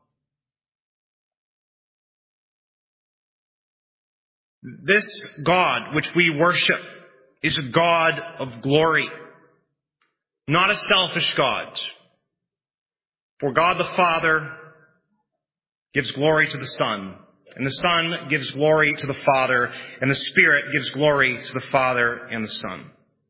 This God which we worship is a God of glory, not a selfish God. For God the Father gives glory to the Son, and the Son gives glory to the Father, and the Spirit gives glory to the Father and the Son.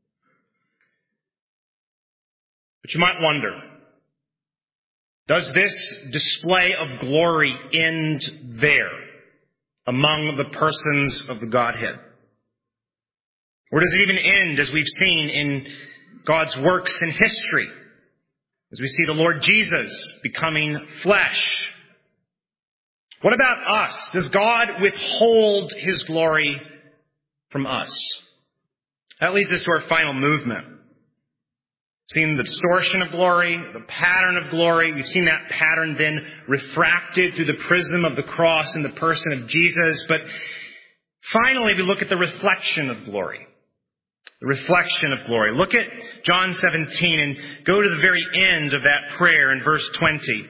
But you might wonder, does this display of glory end there, among the persons of the Godhead? Or does it even end, as we've seen in God's works in history, as we see the Lord Jesus becoming flesh? What about us? Does God withhold His glory from us? That leads us to our final movement. We've seen the distortion of glory, the pattern of glory. We've seen that pattern then refracted through the prism of the cross in the person of Jesus. But finally, we look at the reflection of glory. The reflection of glory. Look at John seventeen and go to the very end of that prayer in verse twenty.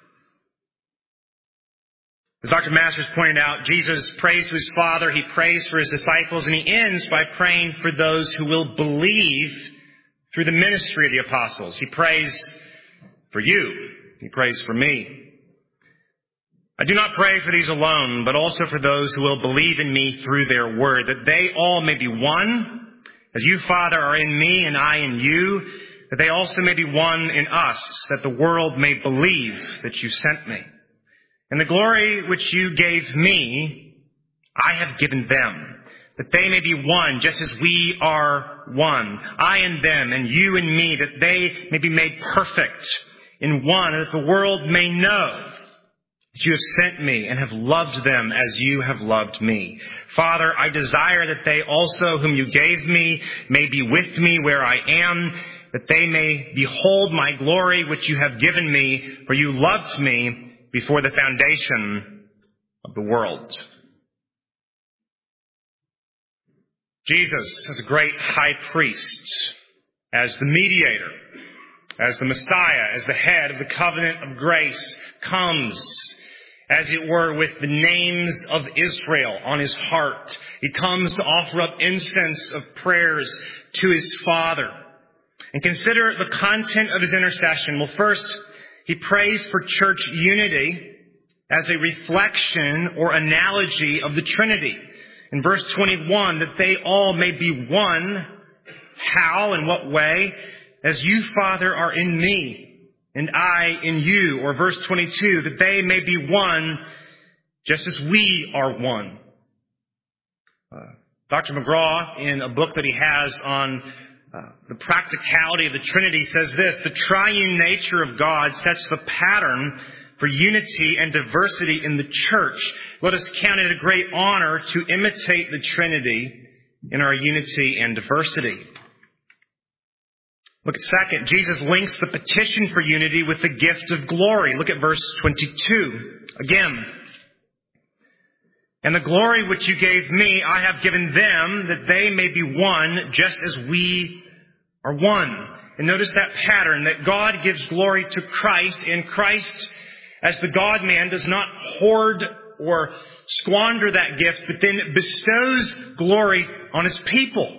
As Doctor Masters pointed out, Jesus prays to His Father, He prays for His disciples, and He ends by praying for those who will believe through the ministry of the apostles. He prays for you. He prays for me. I do not pray for these alone, but also for those who will believe in me through their word, that they all may be one, as you, Father, are in me and I in you, that they also may be one in us, that the world may believe that you sent me. And the glory which you gave me, I have given them, that they may be one, just as we are one, I and them, and you and me, that they may be made perfect in one, and that the world may know that you have sent me and have loved them as you have loved me. Father, I desire that they also, whom you gave me, may be with me where I am, that they may behold my glory which you have given me, for you loved me before the foundation of the world. Jesus, as a great high priest, as the mediator, as the Messiah, as the head of the covenant of grace, comes, as it were, with the names of Israel on His heart. He comes to offer up incense of prayers to His Father. And consider the content of His intercession. Well, first, He prays for church unity as a reflection or analogy of the Trinity. In verse twenty-one, that they all may be one. How? In what way? As you, Father, are in me, and I in you. Or verse twenty-two, that they may be one, just as we are one. Uh, Doctor McGraw, in a book that he has on uh, the practicality of the Trinity, says this: the triune nature of God sets the pattern for unity and diversity in the church. Let us count it a great honor to imitate the Trinity in our unity and diversity. Look at second, Jesus links the petition for unity with the gift of glory. Look at verse twenty-two. Again, and the glory which you gave me, I have given them, that they may be one, just as we are one. And notice that pattern, that God gives glory to Christ, and Christ, as the God-man, does not hoard or squander that gift, but then bestows glory on His people.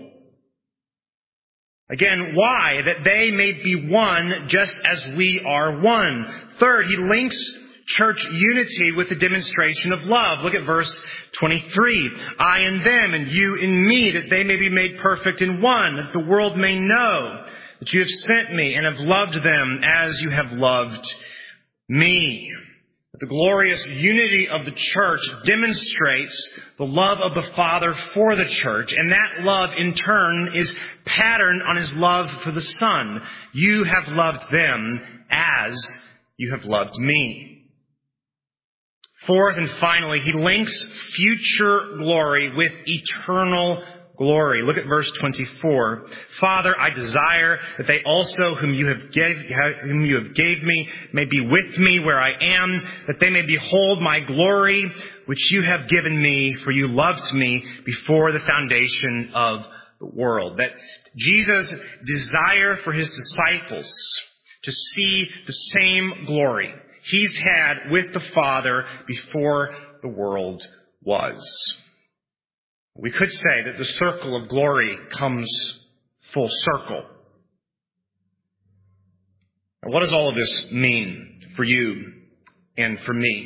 Again, why? That they may be one just as we are one. Third, He links church unity with the demonstration of love. Look at verse twenty-three. I in them and you in me, that they may be made perfect in one, that the world may know that you have sent me and have loved them as you have loved me. The glorious unity of the church demonstrates the love of the Father for the church, and that love in turn is patterned on His love for the Son. You have loved them as you have loved me. Fourth and finally, He links future glory with eternal glory. Look at verse twenty-four. Father, I desire that they also whom you have gave, whom you have gave me may be with me where I am, that they may behold my glory, which you have given me, for you loved me before the foundation of the world. That Jesus' desire for His disciples to see the same glory He's had with the Father before the world was. We could say that the circle of glory comes full circle. Now, what does all of this mean for you and for me?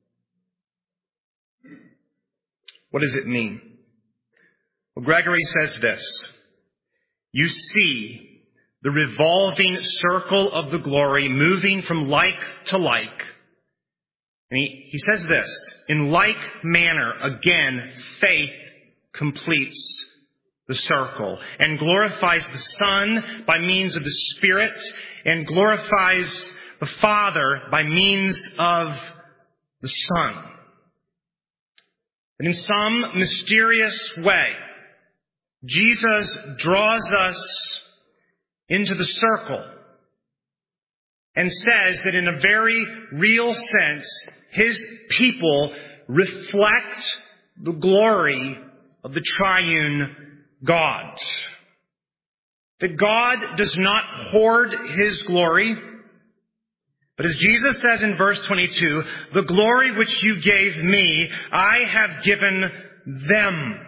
What does it mean? Well, Gregory says this: you see the revolving circle of the glory moving from like to like. And he, he says this: in like manner, again, faith completes the circle and glorifies the Son by means of the Spirit and glorifies the Father by means of the Son. And in some mysterious way, Jesus draws us into the circle and says that in a very real sense, His people reflect the glory of the triune God. That God does not hoard His glory, but as Jesus says in verse twenty-two, the glory which you gave me, I have given them.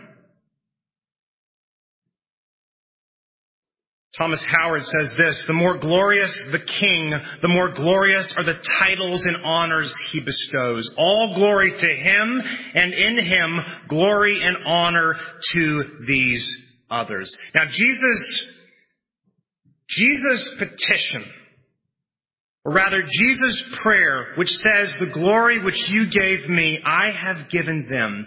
Thomas Howard says this: the more glorious the king, the more glorious are the titles and honors he bestows. All glory to him, and in him glory and honor to these others. Now Jesus, Jesus' petition, or rather Jesus' prayer, which says, the glory which you gave me, I have given them,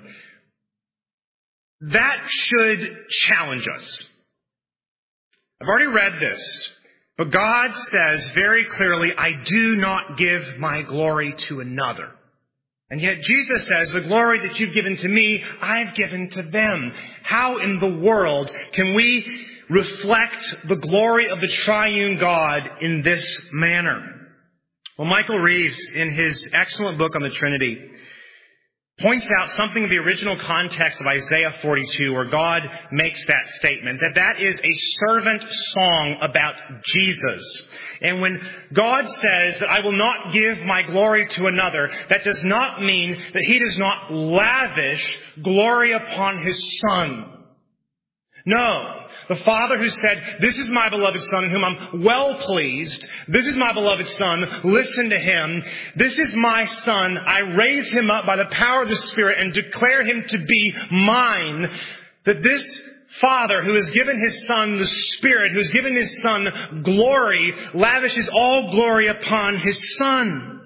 that should challenge us. I've already read this, but God says very clearly, I do not give my glory to another. And yet Jesus says, the glory that you've given to me, I've given to them. How in the world can we reflect the glory of the triune God in this manner? Well, Michael Reeves, in his excellent book on the Trinity, points out something of the original context of Isaiah forty-two, where God makes that statement, that that is a servant song about Jesus. And when God says that I will not give my glory to another, that does not mean that He does not lavish glory upon His Son. No. The Father who said, this is my beloved Son in whom I'm well pleased. This is my beloved Son. Listen to him. This is my Son. I raise him up by the power of the Spirit and declare him to be mine. That this Father who has given his Son the Spirit, who has given his Son glory, lavishes all glory upon his Son.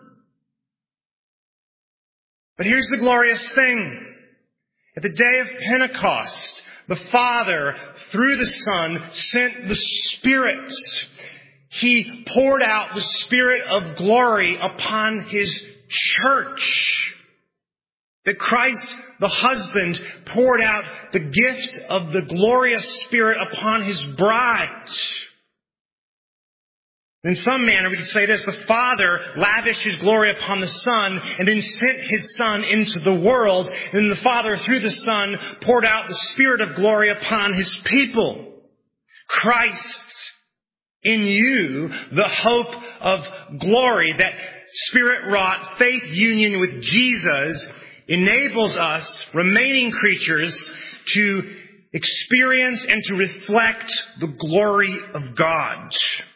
But here's the glorious thing. At the day of Pentecost, the Father, through the Son, sent the Spirit. He poured out the Spirit of glory upon his church. That Christ, the husband, poured out the gift of the glorious Spirit upon his bride. In some manner, we could say this: the Father lavished his glory upon the Son and then sent his Son into the world. And then the Father, through the Son, poured out the Spirit of glory upon his people. Christ in you, the hope of glory, that Spirit-wrought faith union with Jesus enables us, remaining creatures, to experience and to reflect the glory of God.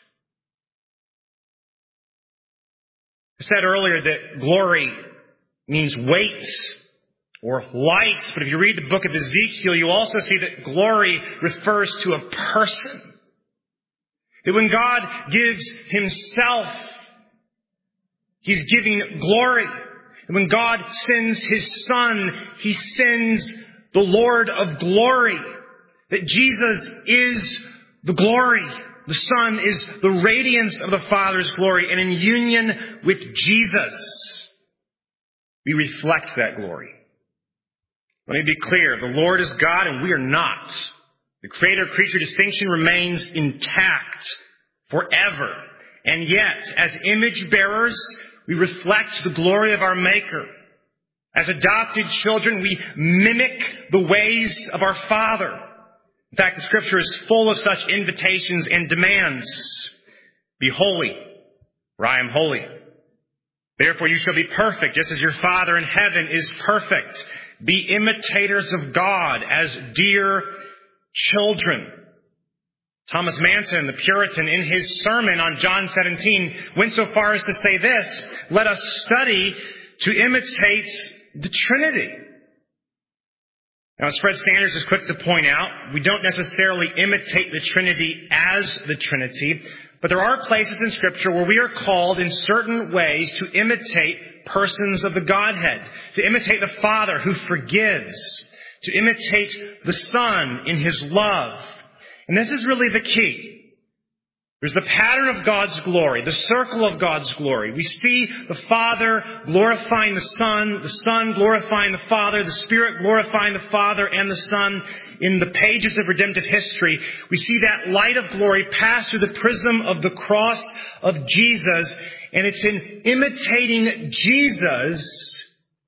I said earlier that glory means weight or light, but if you read the book of Ezekiel, you also see that glory refers to a person. That when God gives himself, he's giving glory. And when God sends his Son, he sends the Lord of glory. That Jesus is the glory. The Son is the radiance of the Father's glory. And in union with Jesus, we reflect that glory. Let me be clear. The Lord is God and we are not. The creator-creature distinction remains intact forever. And yet, as image bearers, we reflect the glory of our Maker. As adopted children, we mimic the ways of our Father. In fact, the Scripture is full of such invitations and demands. Be holy, for I am holy. Therefore you shall be perfect, just as your Father in heaven is perfect. Be imitators of God as dear children. Thomas Manton, the Puritan, in his sermon on John seventeen, went so far as to say this: let us study to imitate the Trinity. Now, as Fred Sanders is quick to point out, we don't necessarily imitate the Trinity as the Trinity, but there are places in Scripture where we are called in certain ways to imitate persons of the Godhead, to imitate the Father who forgives, to imitate the Son in his love. And this is really the key. There's the pattern of God's glory, the circle of God's glory. We see the Father glorifying the Son, the Son glorifying the Father, the Spirit glorifying the Father and the Son in the pages of redemptive history. We see that light of glory pass through the prism of the cross of Jesus, and it's in imitating Jesus,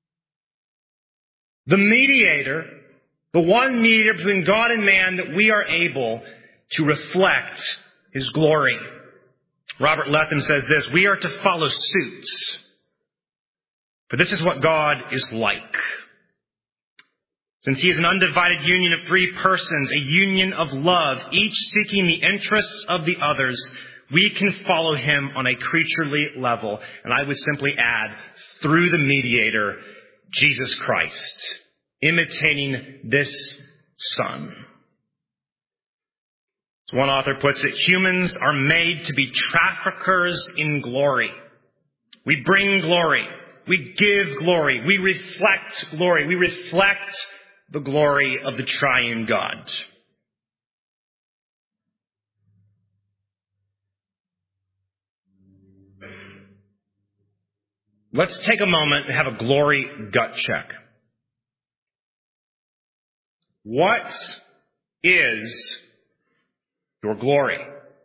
the mediator, the one mediator between God and man, that we are able to reflect his glory. Robert Letham says this: we are to follow suit, for this is what God is like. Since he is an undivided union of three persons, a union of love, each seeking the interests of the others, we can follow him on a creaturely level. And I would simply add, through the mediator, Jesus Christ, imitating this Son. As one author puts it, humans are made to be traffickers in glory. We bring glory. We give glory. We reflect glory. We reflect the glory of the triune God. Let's take a moment and have a glory gut check. What is your glory?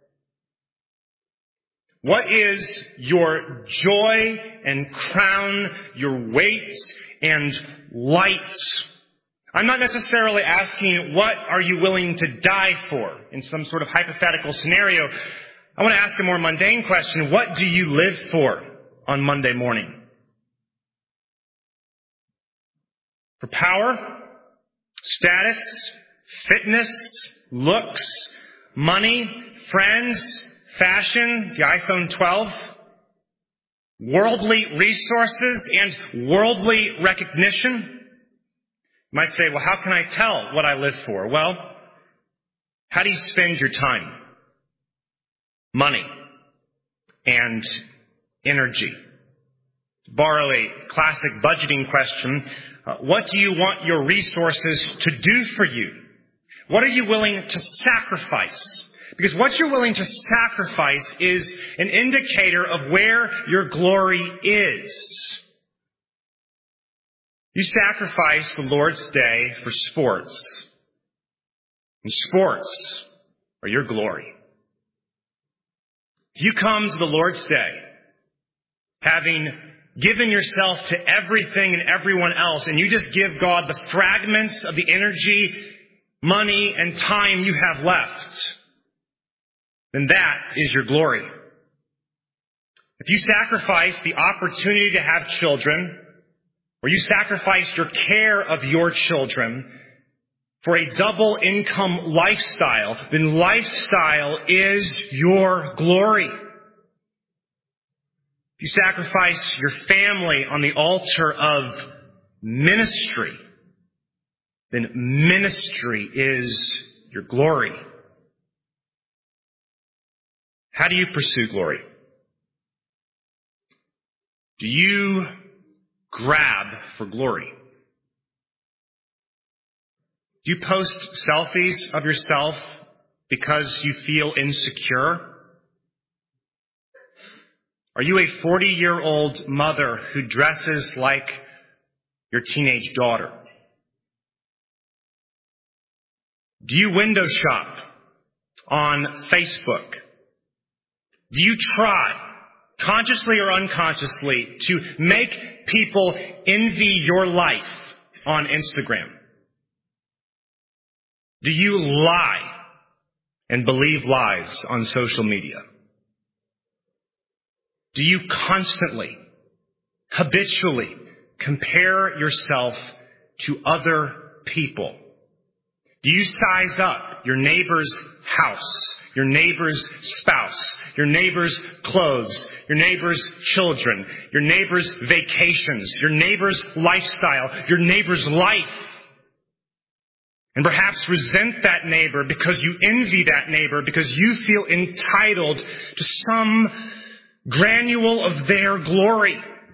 What is your joy and crown, your weight and light? I'm not necessarily asking what are you willing to die for in some sort of hypothetical scenario. I want to ask a more mundane question. What do you live for on Monday morning? For power, status, fitness, looks, money, friends, fashion, the iPhone twelve, worldly resources, and worldly recognition. You might say, well, how can I tell what I live for? Well, how do you spend your time? Money and energy. To borrow a classic budgeting question, uh, what do you want your resources to do for you? What are you willing to sacrifice? Because what you're willing to sacrifice is an indicator of where your glory is. You sacrifice the Lord's Day for sports. And sports are your glory. If you come to the Lord's Day having given yourself to everything and everyone else, and you just give God the fragments of the energy, money, and time you have left, then that is your glory. If you sacrifice the opportunity to have children, or you sacrifice your care of your children for a double income lifestyle, then lifestyle is your glory. If you sacrifice your family on the altar of ministry, then ministry is your glory. How do you pursue glory? Do you grab for glory? Do you post selfies of yourself because you feel insecure? Are you a forty-year-old mother who dresses like your teenage daughter? Do you window shop on Facebook? Do you try, consciously or unconsciously, to make people envy your life on Instagram? Do you lie and believe lies on social media? Do you constantly, habitually compare yourself to other people? Do you size up your neighbor's house, your neighbor's spouse, your neighbor's clothes, your neighbor's children, your neighbor's vacations, your neighbor's lifestyle, your neighbor's life? And perhaps resent that neighbor because you envy that neighbor, because you feel entitled to some granule of their glory.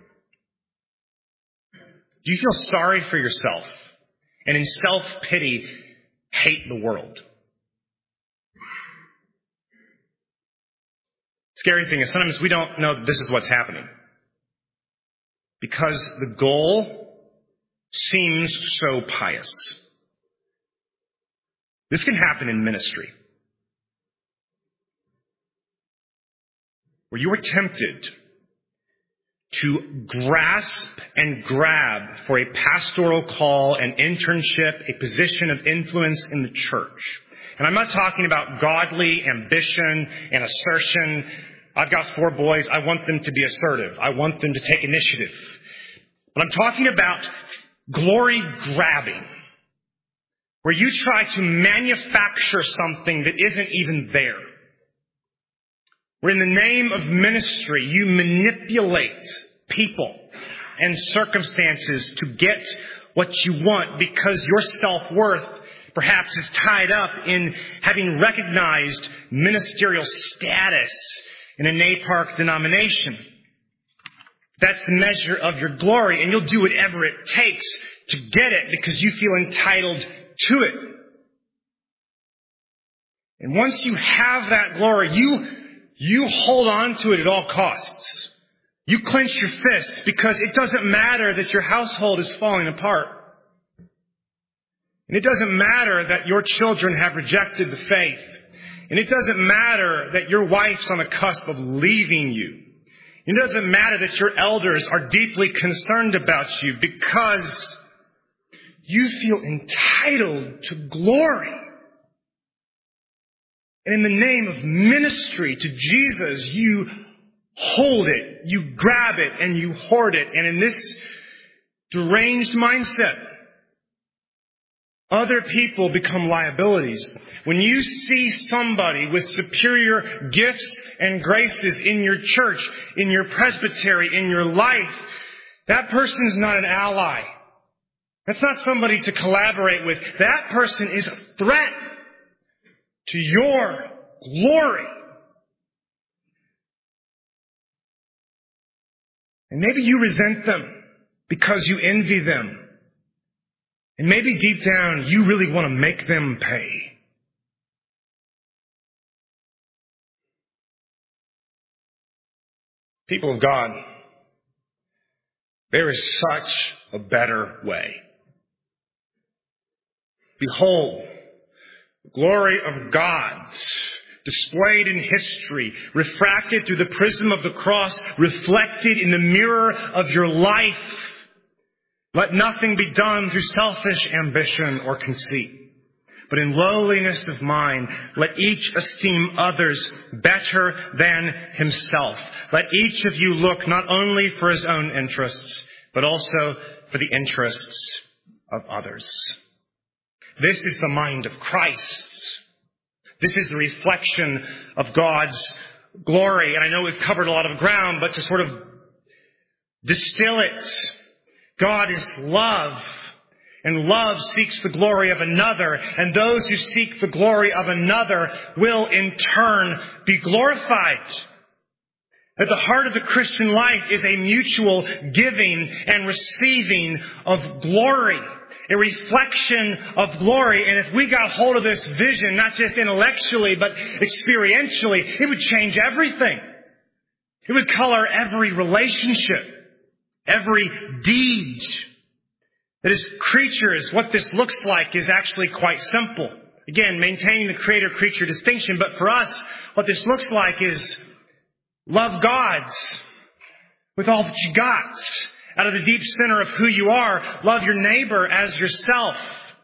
Do you feel sorry for yourself and in self-pity hate the world? Scary thing is sometimes we don't know this is what's happening, because the goal seems so pious. This can happen in ministry, where you are tempted to grasp and grab for a pastoral call, an internship, a position of influence in the church. And I'm not talking about godly ambition and assertion. I've got four boys. I want them to be assertive. I want them to take initiative. But I'm talking about glory grabbing, where you try to manufacture something that isn't even there. Where in the name of ministry, you manipulate people and circumstances to get what you want, because your self-worth perhaps is tied up in having recognized ministerial status in a NAPARC denomination. That's the measure of your glory, and you'll do whatever it takes to get it because you feel entitled to it. And once you have that glory, you You hold on to it at all costs. You clench your fists because it doesn't matter that your household is falling apart. And it doesn't matter that your children have rejected the faith. And it doesn't matter that your wife's on the cusp of leaving you. It doesn't matter that your elders are deeply concerned about you, because you feel entitled to glory. And in the name of ministry to Jesus, you hold it, you grab it, and you hoard it. And in this deranged mindset, Other people become liabilities. When you see somebody with superior gifts and graces in your church, in your presbytery, in your life, that person is not an ally. That's not somebody to collaborate with. That person is a threat to your glory. And maybe you resent them because you envy them. And maybe deep down, you really want to make them pay. People of God, there is such a better way. Behold, the glory of God, displayed in history, refracted through the prism of the cross, reflected in the mirror of your life. Let nothing be done through selfish ambition or conceit, but in lowliness of mind, let each esteem others better than himself. Let each of you look not only for his own interests, but also for the interests of others. This is the mind of Christ. This is the reflection of God's glory. And I know we've covered a lot of ground, but to sort of distill it, God is love, and love seeks the glory of another, and those who seek the glory of another will in turn be glorified. At the heart of the Christian life is a mutual giving and receiving of glory, a reflection of glory. And if we got hold of this vision, not just intellectually, but experientially, it would change everything. It would color every relationship. Every deed. That as creatures, what this looks like is actually quite simple. Again, maintaining the creator-creature distinction. But for us, what this looks like is love God with all that you got. Out of the deep center of who you are, love your neighbor as yourself.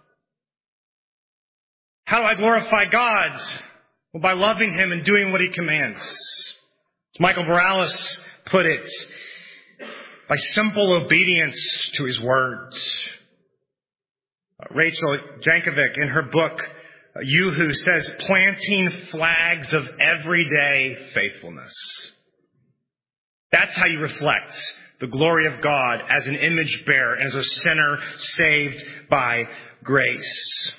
How do I glorify God? Well, by loving him and doing what he commands. As Michael Morales put it, by simple obedience to his words. Rachel Jankovic, in her book, Yoo-Hoo, says, planting flags of everyday faithfulness. That's how you reflect the glory of God as an image bearer, as a sinner saved by grace.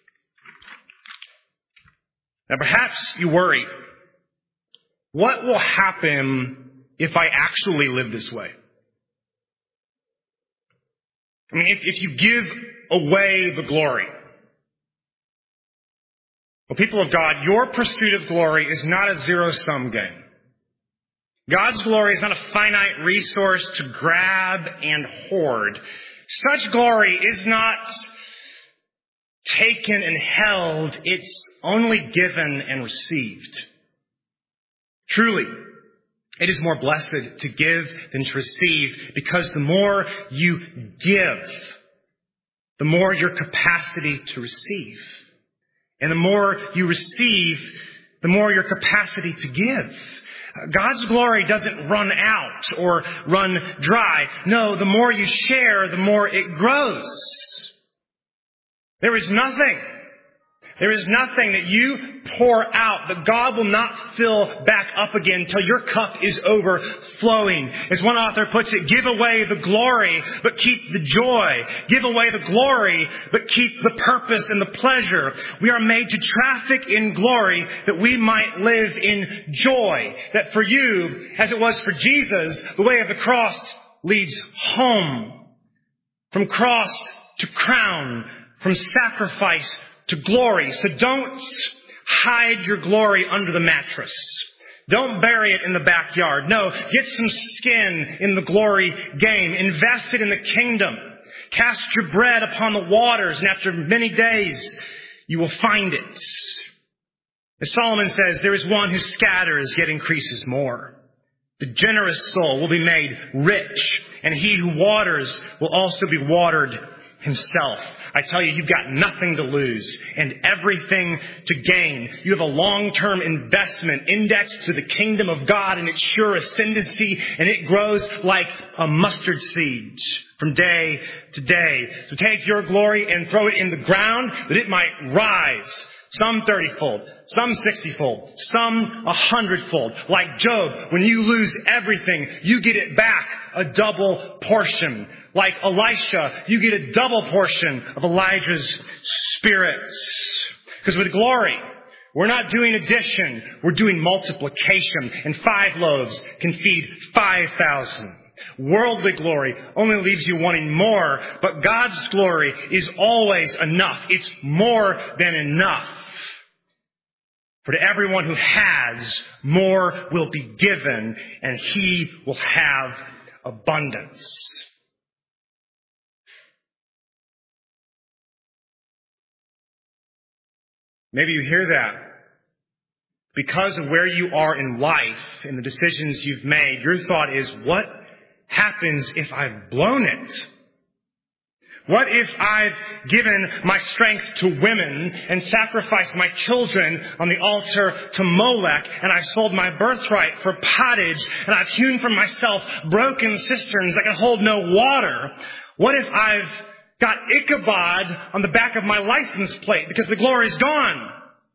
Now perhaps you worry, what will happen if I actually live this way? I mean, if, if you give away the glory. Well, people of God, your pursuit of glory is not a zero-sum game. God's glory is not a finite resource to grab and hoard. Such glory is not taken and held. It's only given and received. Truly, it is more blessed to give than to receive, because the more you give, the more your capacity to receive. And the more you receive, the more your capacity to give. God's glory doesn't run out or run dry. No, the more you share, the more it grows. There is nothing There is nothing that you pour out that God will not fill back up again until your cup is overflowing. As one author puts it, give away the glory, but keep the joy. Give away the glory, but keep the purpose and the pleasure. We are made to traffic in glory that we might live in joy. That for you, as it was for Jesus, the way of the cross leads home. From cross to crown, from sacrifice to glory. So don't hide your glory under the mattress. Don't bury it in the backyard. No, get some skin in the glory game. Invest it in the kingdom. Cast your bread upon the waters, and after many days, you will find it. As Solomon says, there is one who scatters, yet increases more. The generous soul will be made rich, and he who waters will also be watered himself. I tell you, you've got nothing to lose and everything to gain. You have a long-term investment indexed to the kingdom of God and its sure ascendancy, and it grows like a mustard seed from day to day. So take your glory and throw it in the ground that it might rise. Some thirty-fold, some sixty-fold, some a hundredfold. Like Job, when you lose everything, you get it back a double portion. Like Elisha, you get a double portion of Elijah's spirits. Because with glory, we're not doing addition, we're doing multiplication. And five loaves can feed five thousand. Worldly glory only leaves you wanting more, but God's glory is always enough. It's more than enough. For to everyone who has, more will be given, and he will have abundance. Maybe you hear that. Because of where you are in life and the decisions you've made, your thought is, what happens if I've blown it? What if I've given my strength to women and sacrificed my children on the altar to Molech, and I've sold my birthright for pottage, and I've hewn for myself broken cisterns that can hold no water? What if I've got Ichabod on the back of my license plate because the glory's gone?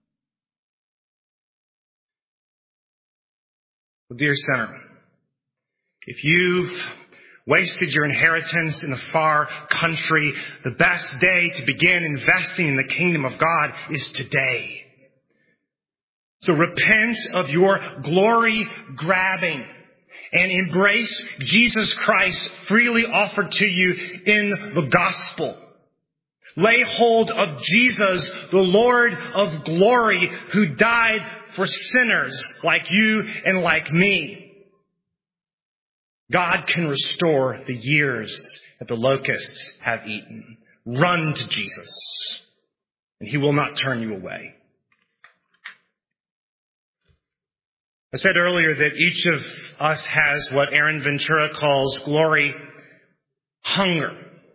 Well, dear sinner, if you've wasted your inheritance in a far country, the best day to begin investing in the kingdom of God is today. So repent of your glory grabbing and embrace Jesus Christ freely offered to you in the gospel. Lay hold of Jesus, the Lord of glory, who died for sinners like you and like me. God can restore the years that the locusts have eaten. Run to Jesus, and he will not turn you away. I said earlier that each of us has what Aaron Ventura calls glory hunger.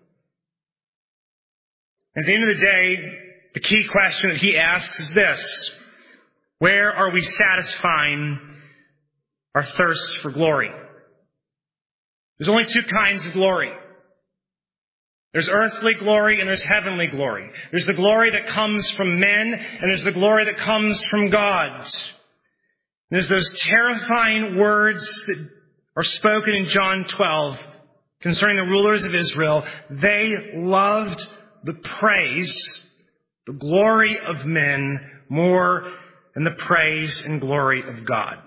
At the end of the day, the key question that he asks is this: where are we satisfying our thirst for glory? There's only two kinds of glory. There's earthly glory and there's heavenly glory. There's the glory that comes from men, and there's the glory that comes from God. There's those terrifying words that are spoken in John twelve concerning the rulers of Israel. They loved the praise, the glory of men more than the praise and glory of God.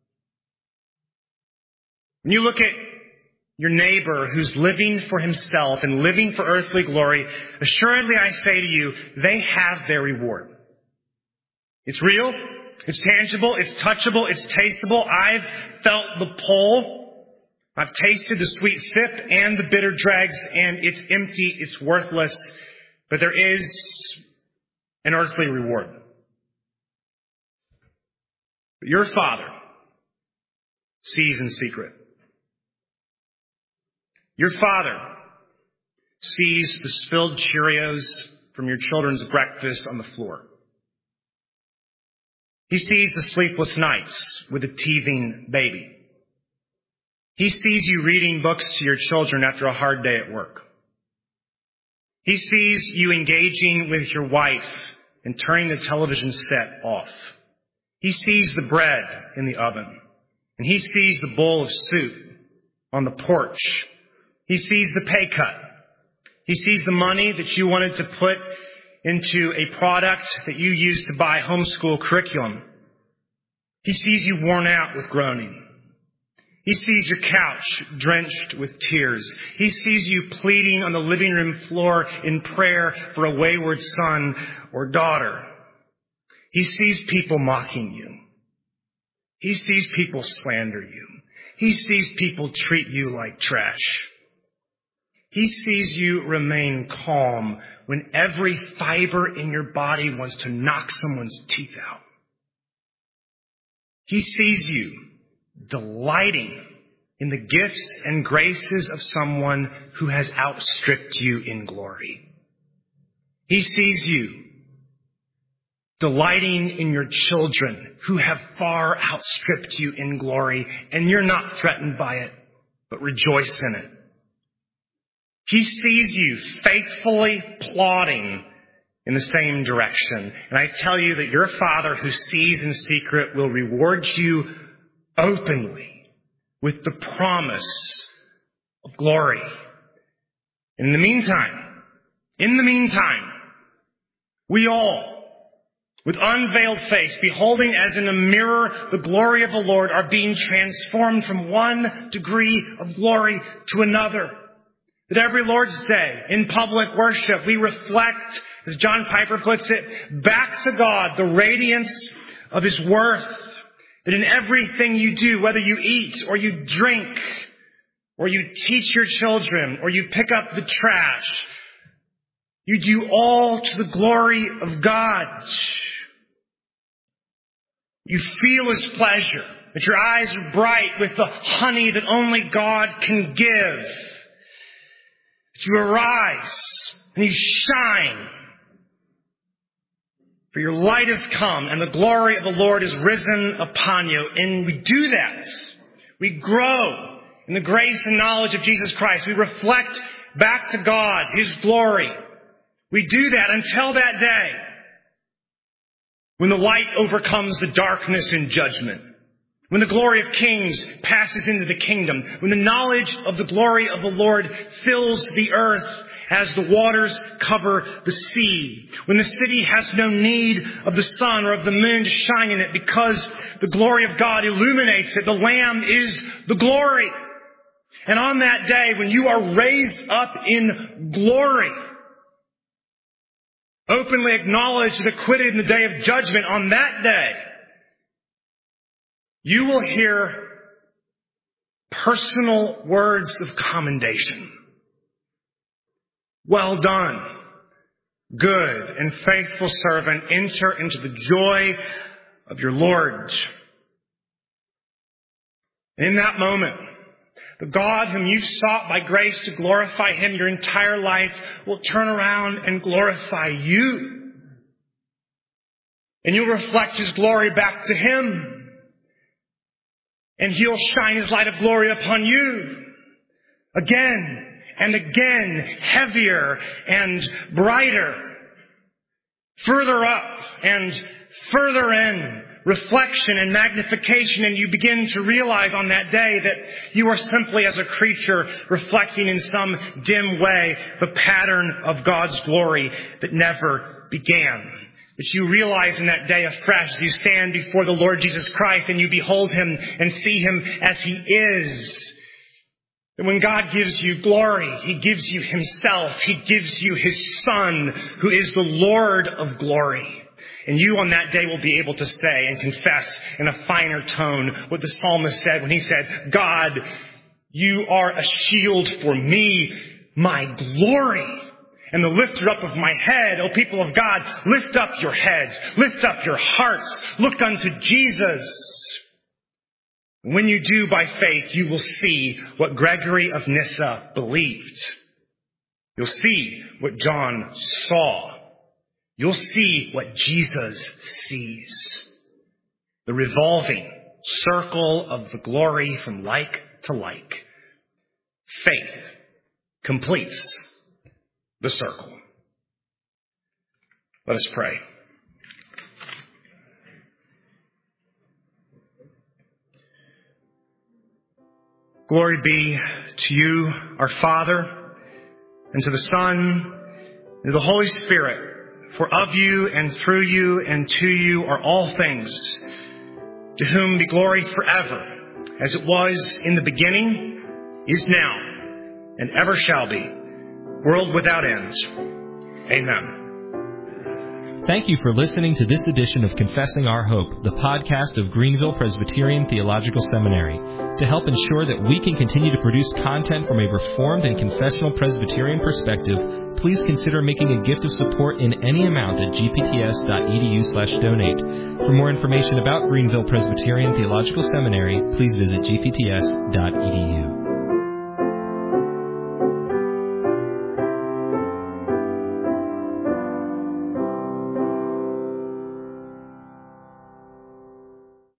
When you look at your neighbor who's living for himself and living for earthly glory, assuredly I say to you, they have their reward. It's real, it's tangible, it's touchable, it's tasteable. I've felt the pull. I've tasted the sweet sip and the bitter dregs, and it's empty, it's worthless. But there is an earthly reward. But your Father sees in secret. Your Father sees the spilled Cheerios from your children's breakfast on the floor. He sees the sleepless nights with a teething baby. He sees you reading books to your children after a hard day at work. He sees you engaging with your wife and turning the television set off. He sees the bread in the oven, and he sees the bowl of soup on the porch. He sees the pay cut. He sees the money that you wanted to put into a product that you used to buy homeschool curriculum. He sees you worn out with groaning. He sees your couch drenched with tears. He sees you pleading on the living room floor in prayer for a wayward son or daughter. He sees people mocking you. He sees people slander you. He sees people treat you like trash. He sees you remain calm when every fiber in your body wants to knock someone's teeth out. He sees you delighting in the gifts and graces of someone who has outstripped you in glory. He sees you delighting in your children who have far outstripped you in glory, and you're not threatened by it, but rejoice in it. He sees you faithfully plodding in the same direction. And I tell you that your Father who sees in secret will reward you openly with the promise of glory. In the meantime, in the meantime, we all, with unveiled face, beholding as in a mirror the glory of the Lord, are being transformed from one degree of glory to another. That every Lord's Day, in public worship, we reflect, as John Piper puts it, back to God the radiance of His worth. That in everything you do, whether you eat or you drink, or you teach your children, or you pick up the trash, you do all to the glory of God. You feel His pleasure, that your eyes are bright with the honey that only God can give. That you arise and you shine. For your light has come and the glory of the Lord is risen upon you. And we do that. We grow in the grace and knowledge of Jesus Christ. We reflect back to God His glory. We do that until that day when the light overcomes the darkness in judgment. When the glory of kings passes into the kingdom. When the knowledge of the glory of the Lord fills the earth as the waters cover the sea. When the city has no need of the sun or of the moon to shine in it because the glory of God illuminates it. The Lamb is the glory. And on that day when you are raised up in glory, openly acknowledged and acquitted in the day of judgment, on that day, you will hear personal words of commendation. Well done, good and faithful servant. Enter into the joy of your Lord. And in that moment, the God whom you sought by grace to glorify Him your entire life will turn around and glorify you. And you'll reflect His glory back to Him. And He'll shine His light of glory upon you. Again and again, heavier and brighter. Further up and further in. Reflection and magnification, and you begin to realize on that day that you are simply as a creature reflecting in some dim way the pattern of God's glory that never began. But you realize in that day afresh as you stand before the Lord Jesus Christ and you behold Him and see Him as He is. And when God gives you glory, He gives you Himself. He gives you His Son, who is the Lord of glory. And you on that day will be able to say and confess in a finer tone what the psalmist said when he said, God, you are a shield for me, my glory, and the lifter up of my head. O people of God, lift up your heads, lift up your hearts, look unto Jesus. When you do by faith, you will see what Gregory of Nyssa believed. You'll see what John saw. You'll see what Jesus sees. The revolving circle of the glory from like to like. Faith completes the circle. Let us pray. Glory be to you, our Father, and to the Son, and to the Holy Spirit. For of you and through you and to you are all things, to whom be glory forever, as it was in the beginning, is now, and ever shall be, world without end. Amen. Thank you for listening to this edition of Confessing Our Hope, the podcast of Greenville Presbyterian Theological Seminary. To help ensure that we can continue to produce content from a Reformed and confessional Presbyterian perspective, please consider making a gift of support in any amount at gpts.edu slash donate. For more information about Greenville Presbyterian Theological Seminary, please visit gpts dot e d u.